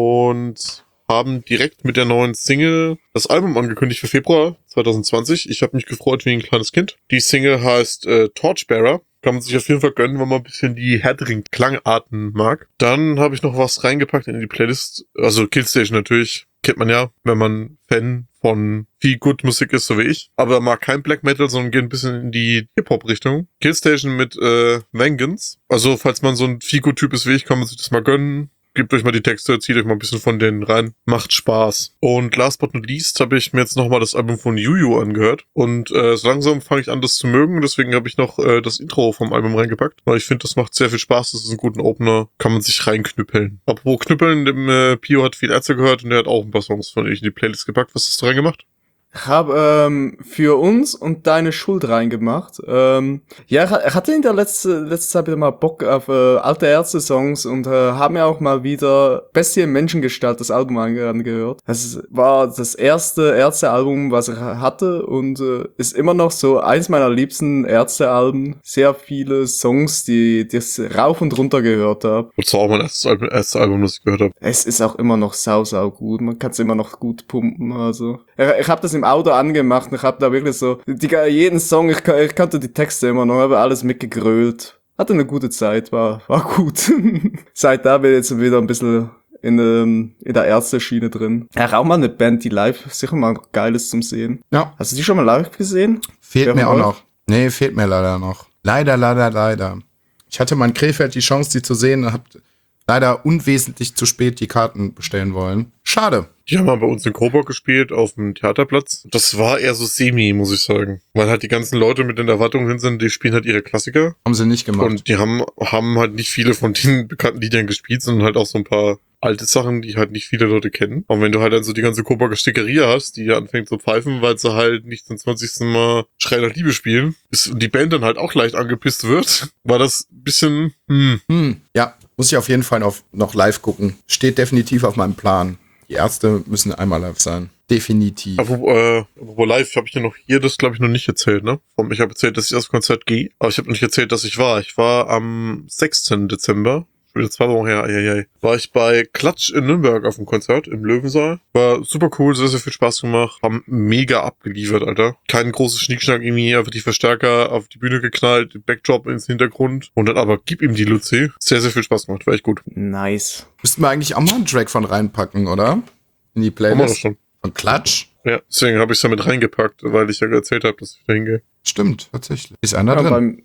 C: Und haben direkt mit der neuen Single das Album angekündigt für Februar zweitausendzwanzig. Ich habe mich gefreut wie ein kleines Kind. Die Single heißt äh, Torchbearer. Kann man sich auf jeden Fall gönnen, wenn man ein bisschen die härteren Klangarten mag. Dann habe ich noch was reingepackt in die Playlist. Also Killstation natürlich. Kennt man ja, wenn man Fan von viel Good Musik ist, so wie ich. Aber mag kein Black Metal, sondern geht ein bisschen in die Hip-Hop-Richtung. Killstation mit äh, Vengeance. Also falls man so ein Figo-Typ ist wie ich, kann man sich das mal gönnen. Gebt euch mal die Texte, zieht euch mal ein bisschen von denen rein. Macht Spaß. Und last but not least habe ich mir jetzt nochmal das Album von Juju angehört. Und äh, so langsam fange ich an, das zu mögen. Deswegen habe ich noch äh, das Intro vom Album reingepackt. Weil ich finde, das macht sehr viel Spaß. Das ist ein guter Opener. Kann man sich reinknüppeln. Apropos Knüppeln, dem äh, Pio hat viel Ärzte gehört und der hat auch ein paar Songs von euch in die Playlist gepackt. Was hast du reingemacht?
D: Ich habe ähm, für uns und deine Schuld reingemacht. Ähm, ja, ich hatte in der letzten letzte Zeit wieder mal Bock auf äh, alte Ärzte-Songs und äh, habe mir auch mal wieder Bestie in Menschengestalt das Album ange angehört. Das war das erste Ärzte-Album, was ich hatte und äh, ist immer noch so eins meiner liebsten Ärzte-Alben. Sehr viele Songs, die die ich rauf und runter gehört habe.
C: Das war auch mein erstes Album, erstes Album, das ich gehört habe.
D: Es ist auch immer noch sau, sau gut. Man kann es immer noch gut pumpen. Also ich, ich habe das im Auto angemacht und ich habe da wirklich so die, jeden Song, ich, ich kannte die Texte immer noch, habe alles mitgegrölt. Hatte eine gute Zeit, war war gut. Seit da bin ich jetzt wieder ein bisschen in, ähm, in der Ärzte-Schiene drin. Ja, auch mal eine Band, die live sicher mal geil ist zum Sehen.
B: Ja.
D: Hast du die schon mal live gesehen?
B: Fehlt
D: Wer
B: mir
D: von
B: auch
D: euch?
B: noch. Nee, fehlt mir leider noch. Leider, leider, leider. Ich hatte mal in Krefeld die Chance, die zu sehen und hab leider unwesentlich zu spät die Karten bestellen wollen. Schade.
C: Die haben mal bei uns in Coburg gespielt, auf dem Theaterplatz. Das war eher so semi, muss ich sagen. Weil halt die ganzen Leute mit den Erwartungen hin sind, die spielen halt ihre Klassiker.
B: Haben sie nicht gemacht.
C: Und die haben, haben halt nicht viele von den bekannten Liedern gespielt, sondern halt auch so ein paar alte Sachen, die halt nicht viele Leute kennen. Und wenn du halt dann so die ganze Coburger Stickerie hast, die anfängt zu pfeifen, weil sie halt nicht zum zwanzigsten Mal Schrei nach Liebe spielen, ist, und die Band dann halt auch leicht angepisst wird, war das ein bisschen, hm.
B: Hm, ja, muss ich auf jeden Fall noch, noch live gucken. Steht definitiv auf meinem Plan. Die Ärzte müssen einmal live sein. Definitiv.
C: Apropos, äh, apropos live, habe ich dir noch hier das, glaube ich, noch nicht erzählt, ne? Ich habe erzählt, dass ich aufs Konzert gehe, aber ich habe noch nicht erzählt, dass ich war. Ich war am sechsten Dezember, schon wieder zwei Wochen her, eieiei, war ich bei Klatsch in Nürnberg auf dem Konzert im Löwensaal. War super cool, sehr, sehr viel Spaß gemacht. Haben mega abgeliefert, Alter. Kein großes Schnickschnack irgendwie, einfach die Verstärker auf die Bühne geknallt, Backdrop ins Hintergrund und dann aber gib ihm die Luzi. Sehr, sehr viel Spaß gemacht, war echt gut.
D: Nice.
B: Müssten wir eigentlich auch mal einen Track von reinpacken, oder? In die
C: Haben wir das
B: Playlist.
C: schon.
B: Von Klatsch?
C: Ja, deswegen habe ich es damit reingepackt, weil ich ja erzählt habe, dass ich da hingehe.
B: Stimmt, tatsächlich. Ist einer
D: Ja,
B: drin.
D: beim,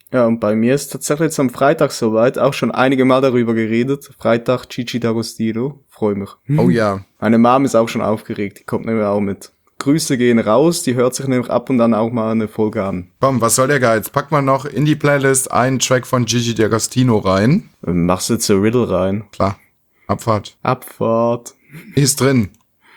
D: Ja, und bei mir ist tatsächlich jetzt am Freitag soweit, auch schon einige Mal darüber geredet. Freitag Gigi D'Agostino, freue mich.
B: Oh ja.
D: Meine Mom ist auch schon aufgeregt, die kommt nämlich auch mit. Grüße gehen raus, die hört sich nämlich ab und an auch mal eine Folge an.
B: Komm, was soll der Geiz? Pack mal noch in die Playlist einen Track von Gigi D'Agostino rein.
D: Ähm, Machst du jetzt so Riddle rein?
B: Klar. Abfahrt.
D: Abfahrt.
B: Ist drin.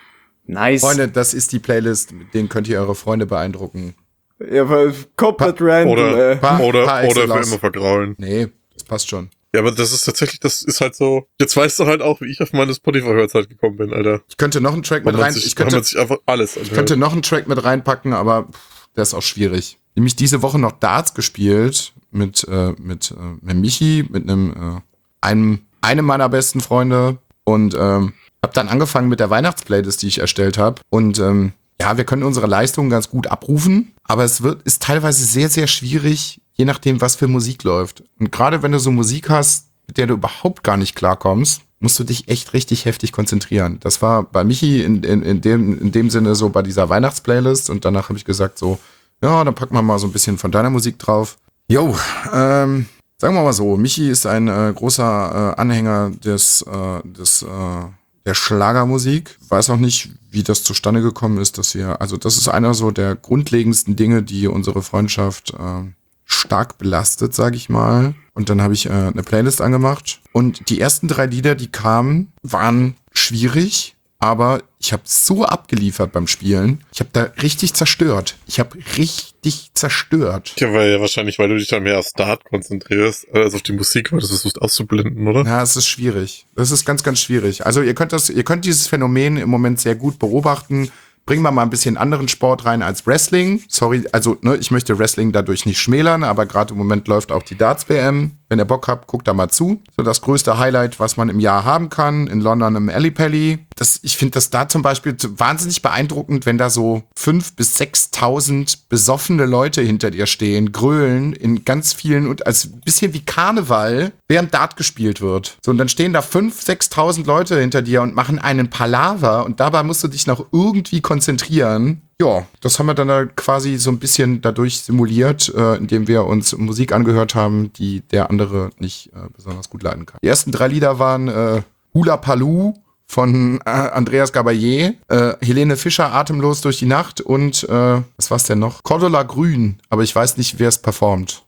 D: Nice.
B: Freunde, das ist die Playlist, mit denen könnt ihr eure Freunde beeindrucken.
D: Ja, aber komplett
B: Pa-
D: random,
C: Oder,
D: äh.
B: Pa-
C: oder,
B: par
C: oder für
B: excellence.
C: immer vergraulen.
B: Nee, das passt schon.
C: Ja, aber das ist tatsächlich, das ist halt so, jetzt weißt du halt auch, wie ich auf meine Spotify-Hörzeit gekommen bin, Alter.
B: Ich könnte noch einen Track
C: Man
B: mit
C: hat
B: rein.
C: sich,
B: Ich
C: man
B: könnte,
C: hat sich einfach alles
B: ich
C: anhört.
B: könnte noch einen Track mit reinpacken, aber pff, der ist auch schwierig. Nämlich diese Woche noch Darts gespielt mit äh, mit äh, mit Michi, mit einem äh, einem einem meiner besten Freunde und ähm, habe dann angefangen mit der Weihnachtsplaylist, die ich erstellt habe. Und ähm, ja, wir können unsere Leistungen ganz gut abrufen, aber es wird ist teilweise sehr sehr schwierig, je nachdem, was für Musik läuft. Und gerade wenn du so Musik hast, mit der du überhaupt gar nicht klarkommst, musst du dich echt richtig heftig konzentrieren. Das war bei Michi in, in, in, dem, in dem Sinne so bei dieser Weihnachtsplaylist und danach habe ich gesagt so, ja, dann packen wir mal so ein bisschen von deiner Musik drauf. Jo, ähm, sagen wir mal so, Michi ist ein äh, großer äh, Anhänger des, äh, des, äh, der Schlagermusik. Weiß auch nicht, wie das zustande gekommen ist, dass wir, also das ist einer so der grundlegendsten Dinge, die unsere Freundschaft äh, stark belastet, sage ich mal. Und dann habe ich äh, eine Playlist angemacht. Und die ersten drei Lieder, die kamen, waren schwierig. Aber ich habe so abgeliefert beim Spielen. Ich habe da richtig zerstört. Ich habe richtig zerstört.
C: Ja, weil ja wahrscheinlich, weil du dich da mehr auf Start konzentrierst, als auf die Musik, weil du das versuchst auszublenden, oder?
B: Ja, es ist schwierig. Das ist ganz, ganz schwierig. Also ihr könnt das, ihr könnt dieses Phänomen im Moment sehr gut beobachten. Bringen wir mal ein bisschen anderen Sport rein als Wrestling. Sorry, also ne, ich möchte Wrestling dadurch nicht schmälern, aber gerade im Moment läuft auch die Darts-W M. Wenn ihr Bock habt, guckt da mal zu. So das größte Highlight, was man im Jahr haben kann, in London im Ellipelli. Das, ich finde das da zum Beispiel wahnsinnig beeindruckend, wenn da so fünf bis sechstausend besoffene Leute hinter dir stehen, grölen in ganz vielen und als ein bisschen wie Karneval, während Dart gespielt wird. So und dann stehen da fünf, sechstausend Leute hinter dir und machen einen Palaver und dabei musst du dich noch irgendwie konzentrieren. Ja, das haben wir dann da quasi so ein bisschen dadurch simuliert, äh, indem wir uns Musik angehört haben, die der andere nicht äh, besonders gut leiden kann. Die ersten drei Lieder waren äh, Hula Paloo von äh, Andreas Gabayé, äh, Helene Fischer, Atemlos durch die Nacht und, äh, was war's denn noch? Cordula Grün, aber ich weiß nicht, wer es performt.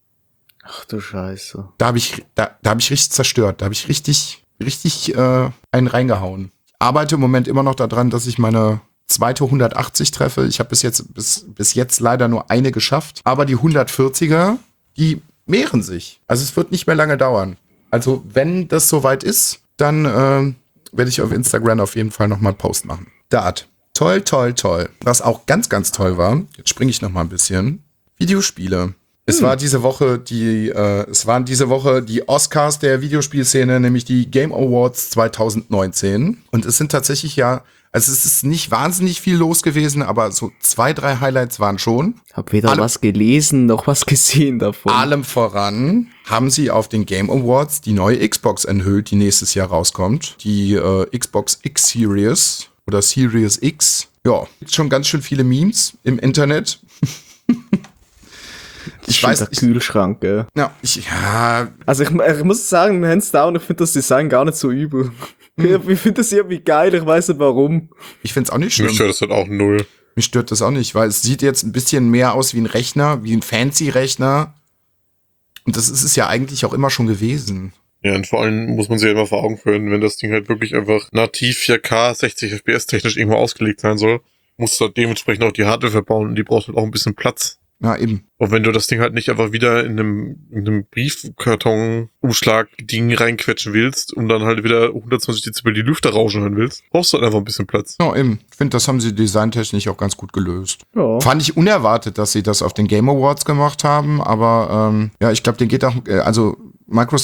D: Ach du Scheiße.
B: Da habe ich, da, da hab ich richtig zerstört, da habe ich richtig, richtig äh, einen reingehauen. Ich arbeite im Moment immer noch daran, dass ich meine zweite hundertachtzig treffe. Ich habe bis jetzt bis, bis jetzt leider nur eine geschafft. Aber die hundertvierziger, die mehren sich. Also es wird nicht mehr lange dauern. Also wenn das soweit ist, dann äh, werde ich auf Instagram auf jeden Fall nochmal einen Post machen. Dart. Toll, toll, toll. Was auch ganz, ganz toll war, jetzt springe ich nochmal ein bisschen, Videospiele. Es war diese Woche die, äh, es waren diese Woche die Oscars der Videospielszene, nämlich die Game Awards zwanzig neunzehn. Und es sind tatsächlich ja, also es ist nicht wahnsinnig viel los gewesen, aber so zwei, drei Highlights waren schon.
D: Hab weder
B: Alle-
D: was gelesen, noch was gesehen davon.
B: Allem voran haben sie auf den Game Awards die neue Xbox enthüllt, die nächstes Jahr rauskommt. Die äh, Xbox X Series oder Series X. Ja, gibt schon ganz schön viele Memes im Internet. Ich weiß,
D: der
B: ich,
D: Kühlschrank, gell.
B: ja, ich, ja,
D: Also ich, ich muss sagen, hands down, ich finde das Design gar nicht so übel.
B: Hm.
D: Ich finde das irgendwie geil, ich weiß nicht warum.
B: ich find's auch nicht
C: Mich
B: schlimm.
C: stört das halt auch null.
B: Mich stört das auch nicht, weil es sieht jetzt ein bisschen mehr aus wie ein Rechner, wie ein Fancy-Rechner. Und das ist es ja eigentlich auch immer schon gewesen.
C: Ja, und vor allem muss man sich immer vor Augen führen, wenn das Ding halt wirklich einfach nativ vier K, sechzig F P S technisch irgendwo ausgelegt sein soll, musst du halt dementsprechend auch die Hardware verbauen und die braucht halt auch ein bisschen Platz.
B: Ja, eben.
C: Und wenn du das Ding halt nicht einfach wieder in einem, in einem Briefkarton-Umschlag-Ding reinquetschen willst und dann halt wieder hundertzwanzig Dezibel die Lüfter rauschen hören willst, brauchst du halt einfach ein bisschen Platz.
B: Ja, eben. Ich finde, das haben sie designtechnisch auch ganz gut gelöst.
D: Ja.
B: Fand ich unerwartet, dass sie das auf den Game Awards gemacht haben, aber ähm, ja, ich glaube, den geht auch, äh, also Microsoft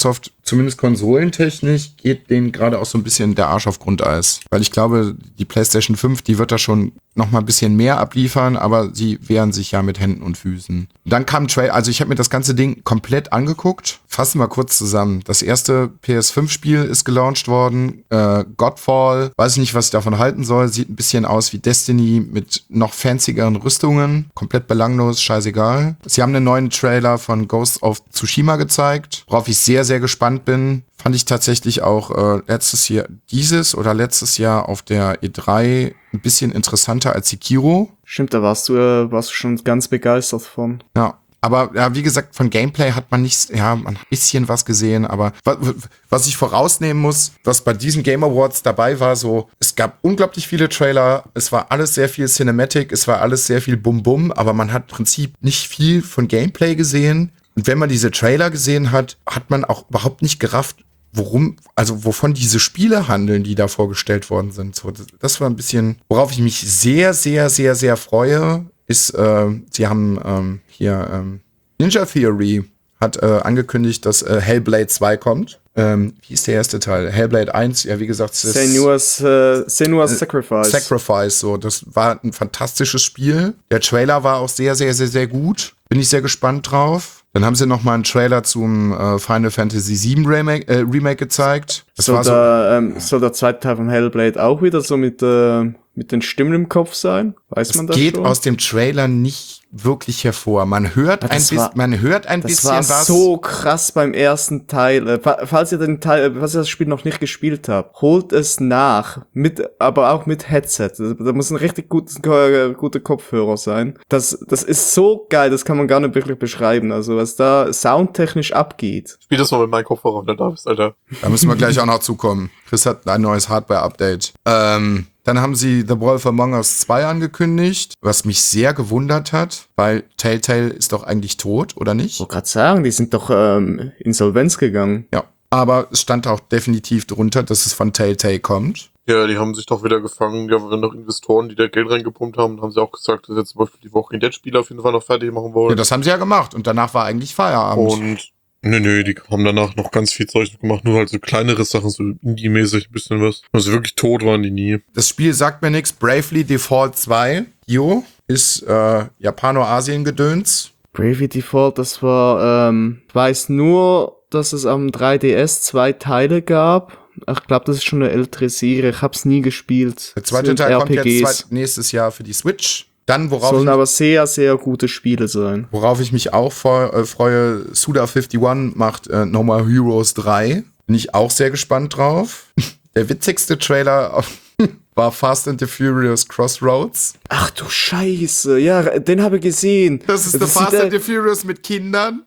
B: zumindest konsolentechnisch, geht denen gerade auch so ein bisschen der Arsch auf Grundeis. Weil ich glaube, die PlayStation fünf, die wird da schon noch mal ein bisschen mehr abliefern, aber sie wehren sich ja mit Händen und Füßen. Dann kam ein Trailer, also ich habe mir das ganze Ding komplett angeguckt. Fassen wir kurz zusammen. Das erste P S fünf Spiel ist gelauncht worden, äh, Godfall. Weiß ich nicht, was ich davon halten soll. Sieht ein bisschen aus wie Destiny mit noch fanzigeren Rüstungen. Komplett belanglos, scheißegal. Sie haben einen neuen Trailer von Ghost of Tsushima gezeigt, worauf ich sehr, sehr gespannt bin. Fand ich tatsächlich auch äh, letztes Jahr, dieses oder letztes Jahr auf der E drei ein bisschen interessanter als Sekiro.
D: Stimmt, da warst du, äh, warst du schon ganz begeistert von.
B: Ja. Aber ja, wie gesagt, von Gameplay hat man nicht, ja, man hat ein bisschen was gesehen, aber was, was ich vorausnehmen muss, was bei diesen Game Awards dabei war, so, es gab unglaublich viele Trailer, es war alles sehr viel Cinematic, es war alles sehr viel Bum-Bum, aber man hat im Prinzip nicht viel von Gameplay gesehen. Und wenn man diese Trailer gesehen hat, hat man auch überhaupt nicht gerafft, worum, also wovon diese Spiele handeln, die da vorgestellt worden sind. So, das war ein bisschen, worauf ich mich sehr, sehr, sehr, sehr freue, ist, äh, sie haben ähm, hier ähm, Ninja Theory hat äh, angekündigt, dass äh, Hellblade zwei kommt. Ähm, wie ist der erste Teil? Hellblade eins, ja, wie gesagt, es ist
D: Senua's, äh, Senua's äh, Sacrifice.
B: Sacrifice, so. Das war ein fantastisches Spiel. Der Trailer war auch sehr, sehr, sehr, sehr gut. Bin ich sehr gespannt drauf. Dann haben sie noch mal einen Trailer zum äh, Final Fantasy sieben Remake, äh, Remake gezeigt. Das
D: soll,
B: war so,
D: der, ähm, soll der zweite Teil von Hellblade auch wieder so mit, äh, mit den Stimmen im Kopf sein? Weiß man das
B: geht
D: schon?
B: aus dem Trailer nicht wirklich hervor. Man hört
D: Ja,
B: ein
D: das
B: bisschen,
D: war-
B: man hört ein
D: Das
B: bisschen
D: war
B: was.
D: so krass beim ersten Teil. Äh, fa- Falls ihr den Teil, äh, falls ihr das Spiel noch nicht gespielt habt, holt es nach, mit, aber auch mit Headset. Da da muss ein richtig gutes, äh, guter Kopfhörer sein. Das, das ist so geil, das kann man gar nicht wirklich beschreiben. Also was da soundtechnisch abgeht.
C: Spiel das mal mit meinem Kopfhörer, wenn du da bist, Alter.
B: Da müssen wir gleich auch noch zukommen. Chris hat ein neues Hardware-Update. Ähm, dann haben sie The Wolf Among Us zwei angekündigt, was mich sehr gewundert hat, weil Telltale ist doch eigentlich tot, oder nicht?
D: Ich wollte gerade sagen, die sind doch ähm, Insolvenz gegangen.
B: Ja. Aber es stand auch definitiv drunter, dass es von Telltale kommt.
C: Ja, die haben sich doch wieder gefangen. Ja, wir noch Investoren, die da Geld reingepumpt haben, haben sie auch gesagt, dass sie jetzt zum Beispiel die Walking Dead Spiele auf jeden Fall noch fertig machen wollen.
B: Ja, das haben sie ja gemacht. Und danach war eigentlich Feierabend.
C: Und nö, nö, die haben danach noch ganz viel Zeug gemacht, nur halt so kleinere Sachen, so Indie-mäßig, ein bisschen was. Also wirklich tot waren die nie.
B: Das Spiel sagt mir nichts. Bravely Default zwei, Jo, ist äh, Japano-Asien-Gedöns.
D: Bravely Default, das war, ähm, ich weiß nur, dass es am drei D S zwei Teile gab. Ach, ich glaube, das ist schon eine ältere Serie. Ich hab's nie gespielt.
B: Der zweite
D: Sind
B: Teil kommt
D: R P Gs.
B: jetzt zweit, nächstes Jahr für die Switch. Dann, worauf
D: Sollen
B: ich,
D: aber sehr, sehr gute Spiele sein.
B: worauf ich mich auch freu, äh, freue, Suda einundfünfzig macht äh, No More Heroes drei. Bin ich auch sehr gespannt drauf. Der witzigste Trailer war Fast and the Furious Crossroads.
D: Ach du Scheiße, ja, den habe ich gesehen.
B: Das ist The Fast
D: sieht,
B: and
D: äh,
B: the Furious mit Kindern.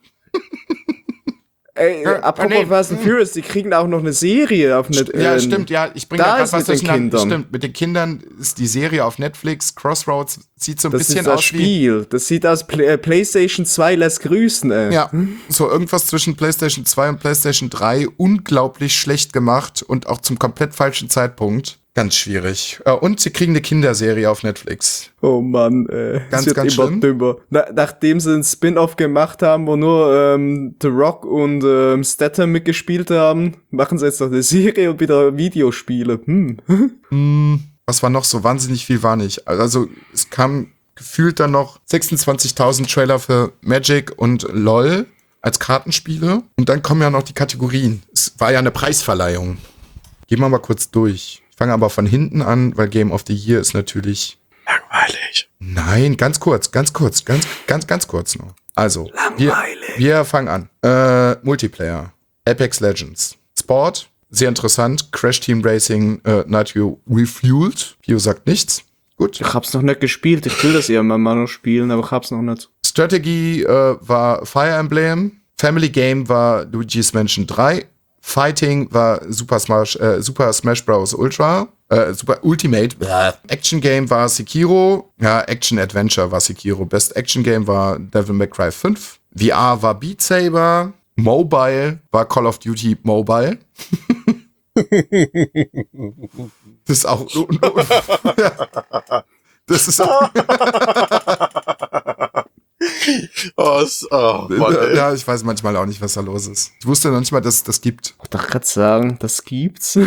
D: Ey,
B: Ja,
D: apropos
B: nee,
D: Fast and
B: mm.
D: Furious, die kriegen auch noch eine Serie auf Net
B: Ja,
D: äh,
B: stimmt, ja, ich bringe
D: da
B: da gerade
D: ist
B: was
D: mit den
B: durcheinander.
D: Kindern.
B: Stimmt, mit den Kindern ist die Serie auf Netflix. Crossroads sieht so ein
D: Das
B: bisschen
D: ist das
B: aus wie
D: Spiel. Das sieht aus Play äh, PlayStation zwei lässt grüßen, ey.
B: ja, so irgendwas zwischen PlayStation zwei und PlayStation drei, unglaublich schlecht gemacht und auch zum komplett falschen Zeitpunkt. Ganz schwierig. Äh, Und sie kriegen eine Kinderserie auf Netflix.
D: Oh Mann, ey.
B: Ganz,
D: es wird
B: ganz
D: immer
B: schlimm.
D: dümmer. Na, nachdem sie einen Spin-Off gemacht haben, wo nur ähm, The Rock und ähm, Statham mitgespielt haben, machen sie jetzt noch eine Serie und wieder Videospiele. Hm.
B: Hm, was war noch so? Wahnsinnig viel war nicht. Also es kam gefühlt dann noch sechsundzwanzigtausend Trailer für Magic und LOL als Kartenspiele. Und dann kommen ja noch die Kategorien. Es war ja eine Preisverleihung. Gehen wir mal kurz durch. Ich fange aber von hinten an, weil Game of the Year ist natürlich...
C: Langweilig.
B: Nein, ganz kurz, ganz kurz, ganz, ganz, ganz kurz noch. Also, wir, wir fangen an. Äh, Multiplayer, Apex Legends, Sport, sehr interessant, Crash Team Racing, äh, Nitro Refueled. Pio sagt nichts. Gut.
D: Ich hab's noch nicht gespielt. Ich will das irgendwann mal noch spielen, aber ich hab's noch nicht.
B: Strategy äh, war Fire Emblem, Family Game war Luigi's Mansion drei, Fighting war Super Smash, äh, Super Smash Bros. Ultra, äh, Super Ultimate. Bäh. Action Game war Sekiro. Ja, Action Adventure war Sekiro. Best Action Game war Devil May Cry fünf. V R war Beat Saber. Mobile war Call of Duty Mobile. Das ist auch. Das ist auch.
C: Oh, es, oh Mann, ey.
B: Ja, ich weiß manchmal auch nicht, was da los ist. Ich wusste noch nicht mal, dass es das gibt.
D: Ich dachte gerade sagen, das gibt's.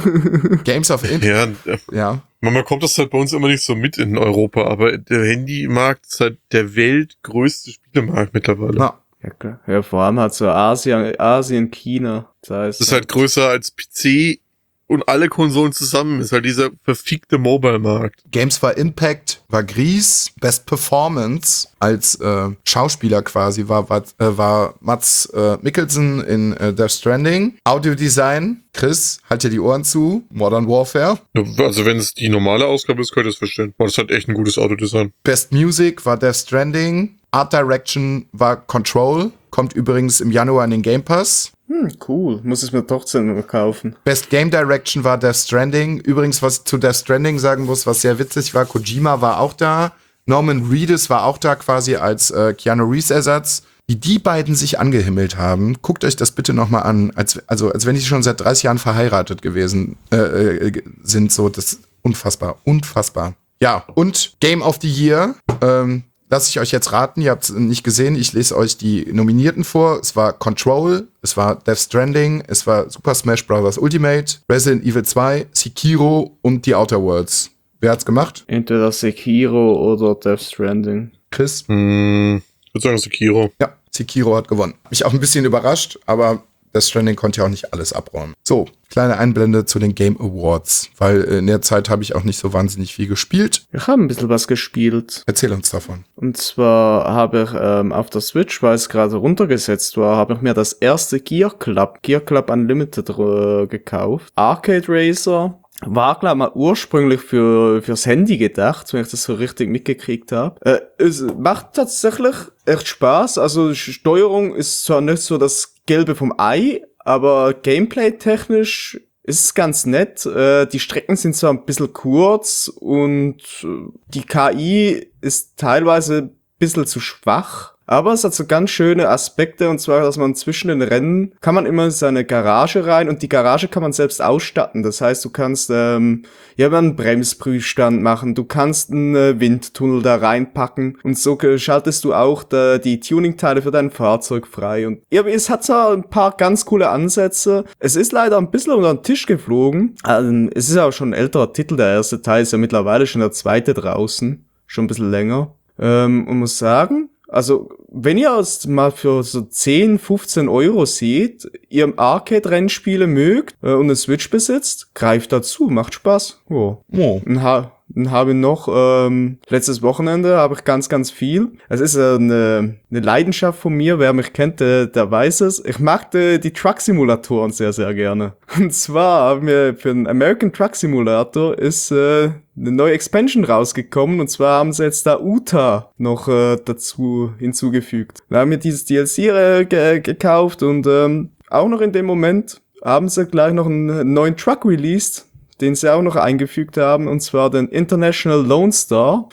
B: Games of Int.
C: Ja,
B: Ja.
C: man kommt das halt bei uns immer nicht so mit in Europa, aber der Handymarkt ist halt der weltgrößte Spielemarkt mittlerweile.
B: Na,
D: Ja, klar. Ja, vor allem halt so Asien, Asien, China. Das heißt,
C: Das ist halt größer als P C und alle Konsolen zusammen. Ist halt dieser verfickte Mobile-Markt.
B: Games war Impact, war Grease, Best Performance als äh, Schauspieler quasi war, war, äh, war Mats äh, Mikkelsen in äh, Death Stranding. Audiodesign, Chris, halt dir die Ohren zu, Modern Warfare.
C: Also wenn es die normale Ausgabe ist, könnt ihr es verstehen. Weil das hat echt ein gutes Autodesign.
B: Best Music war Death Stranding. Art Direction war Control, kommt übrigens im Januar in den Game Pass.
D: Hm, cool. Muss ich mir trotzdem noch kaufen.
B: Best Game Direction war Death Stranding. Übrigens, was ich zu Death Stranding sagen muss, was sehr witzig war, Kojima war auch da. Norman Reedus war auch da quasi als äh, Keanu Reeves Ersatz. Wie die beiden sich angehimmelt haben, guckt euch das bitte nochmal an. Als, also als wenn die schon seit dreißig Jahren verheiratet gewesen äh, äh, sind. So, das ist unfassbar, unfassbar. Ja, und Game of the Year, ähm, lasse ich euch jetzt raten, ihr habt es nicht gesehen, ich lese euch die Nominierten vor. Es war Control, es war Death Stranding, es war Super Smash Bros. Ultimate, Resident Evil zwei, Sekiro und The Outer Worlds. Wer hat's gemacht?
D: Entweder Sekiro oder Death Stranding.
B: Chris?
C: Hm, ich würde sagen Sekiro.
B: Ja, Sekiro hat gewonnen. Mich auch ein bisschen überrascht, aber Death Stranding konnte ja auch nicht alles abräumen. So, kleine Einblende zu den Game Awards, weil in der Zeit habe ich auch nicht so wahnsinnig viel gespielt.
D: Ich habe ein bisschen was gespielt.
B: Erzähl uns davon.
D: Und zwar habe ich ähm, auf der Switch, weil es gerade runtergesetzt war, habe ich mir das erste Gear Club, Gear Club Unlimited äh, gekauft. Arcade Racer. War, glaube ich, mal ursprünglich für fürs Handy gedacht, wenn ich das so richtig mitgekriegt habe. Äh, es macht tatsächlich echt Spaß. Also Steuerung ist zwar nicht so das Gelbe vom Ei, aber Gameplay-technisch ist es ganz nett. Äh, die Strecken sind zwar ein bisschen kurz und die K I ist teilweise ein bisschen zu schwach. Aber es hat so ganz schöne Aspekte, und zwar, dass man zwischen den Rennen kann man immer in seine Garage rein und die Garage kann man selbst ausstatten. Das heißt, du kannst ähm, ja einen Bremsprüfstand machen, du kannst einen äh, Windtunnel da reinpacken und so schaltest du auch da, die Tuningteile für dein Fahrzeug frei. Und ja, es hat zwar ein paar ganz coole Ansätze. Es ist leider ein bisschen unter den Tisch geflogen. Also, es ist auch schon ein älterer Titel, der erste Teil ist ja mittlerweile schon der zweite draußen. Schon ein bisschen länger. Ähm, und muss sagen, also, wenn ihr es mal für so zehn, fünfzehn Euro seht, ihr Arcade-Rennspiele mögt äh, und eine Switch besitzt, greift dazu, macht Spaß. Oh.
B: Oh.
D: Und, ha und habe noch, ähm, letztes Wochenende habe ich ganz, ganz viel. Es ist äh, eine, eine Leidenschaft von mir, wer mich kennt, der, der weiß es. Ich mag die, die Truck-Simulatoren sehr, sehr gerne. Und zwar haben wir für den American Truck Simulator ist äh, eine neue Expansion rausgekommen, und zwar haben sie jetzt da Utah noch äh, dazu hinzugefügt. Da haben wir dieses D L C äh, ge gekauft und ähm, auch noch in dem Moment haben sie gleich noch einen neuen Truck released, den sie auch noch eingefügt haben, und zwar den International Lone Star.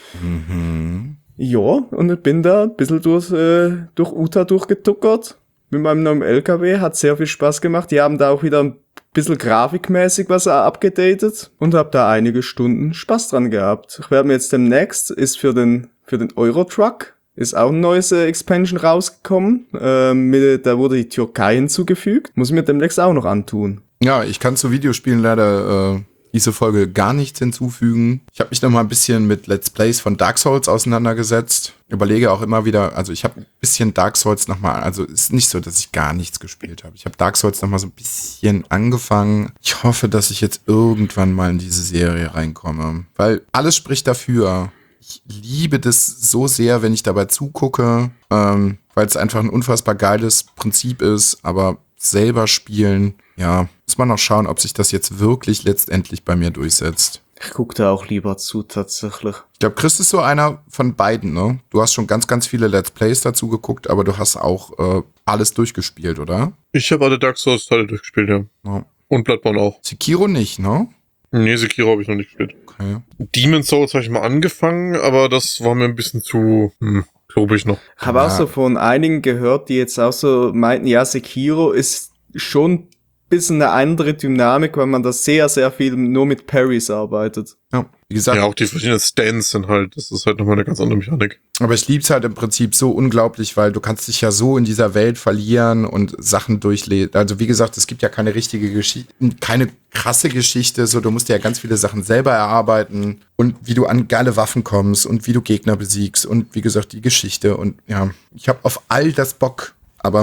B: Mhm.
D: Ja, und ich bin da ein bisschen durch, äh, durch Utah durchgetuckert mit meinem neuen L K W, hat sehr viel Spaß gemacht. Die haben da auch wieder ein bisschen grafikmäßig was abgedatet und habe da einige Stunden Spaß dran gehabt. Ich werde mir jetzt demnächst, ist für den für den Eurotruck, ist auch ein neues äh, Expansion rausgekommen. Ähm, mit, da wurde die Türkei hinzugefügt. Muss ich mir demnächst auch noch antun.
B: Ja, ich kann zu Videospielen leider äh, diese Folge gar nichts hinzufügen. Ich habe mich noch mal ein bisschen mit Let's Plays von Dark Souls auseinandergesetzt. Überlege auch immer wieder, also ich habe ein bisschen Dark Souls noch mal, also ist nicht so, dass ich gar nichts gespielt habe. Ich habe Dark Souls noch mal so ein bisschen angefangen. Ich hoffe, dass ich jetzt irgendwann mal in diese Serie reinkomme, weil alles spricht dafür. Ich liebe das so sehr, wenn ich dabei zugucke, ähm, weil es einfach ein unfassbar geiles Prinzip ist, aber selber spielen, ja, muss man noch schauen, ob sich das jetzt wirklich letztendlich bei mir durchsetzt.
D: Ich gucke da auch lieber zu, tatsächlich.
B: Ich glaube, Chris ist so einer von beiden, ne? Du hast schon ganz, ganz viele Let's Plays dazu geguckt, aber du hast auch äh, alles durchgespielt, oder?
C: Ich habe alle Dark Souls-Teile durchgespielt, ja.
B: Ja.
C: Und Bloodborne auch.
B: Sekiro nicht, ne?
C: Nee, Sekiro habe ich noch nicht gespielt.
B: Okay.
C: Demon's Souls habe ich mal angefangen, aber das war mir ein bisschen zu, hm, glaube ich noch.
D: Ich habe
B: Ja.
D: auch so von einigen gehört, die jetzt auch so meinten, ja, Sekiro ist schon bisschen eine andere Dynamik, weil man da sehr, sehr viel nur mit Parries arbeitet.
B: Ja, wie gesagt.
C: Ja, auch die verschiedenen Stands sind halt, das ist halt nochmal eine ganz andere Mechanik.
B: Aber ich lieb's halt im Prinzip so unglaublich, weil du kannst dich ja so in dieser Welt verlieren und Sachen durchlesen. Also wie gesagt, es gibt ja keine richtige Geschichte, keine krasse Geschichte, so du musst dir ja ganz viele Sachen selber erarbeiten und wie du an geile Waffen kommst und wie du Gegner besiegst und wie gesagt die Geschichte und ja, ich habe auf all das Bock, aber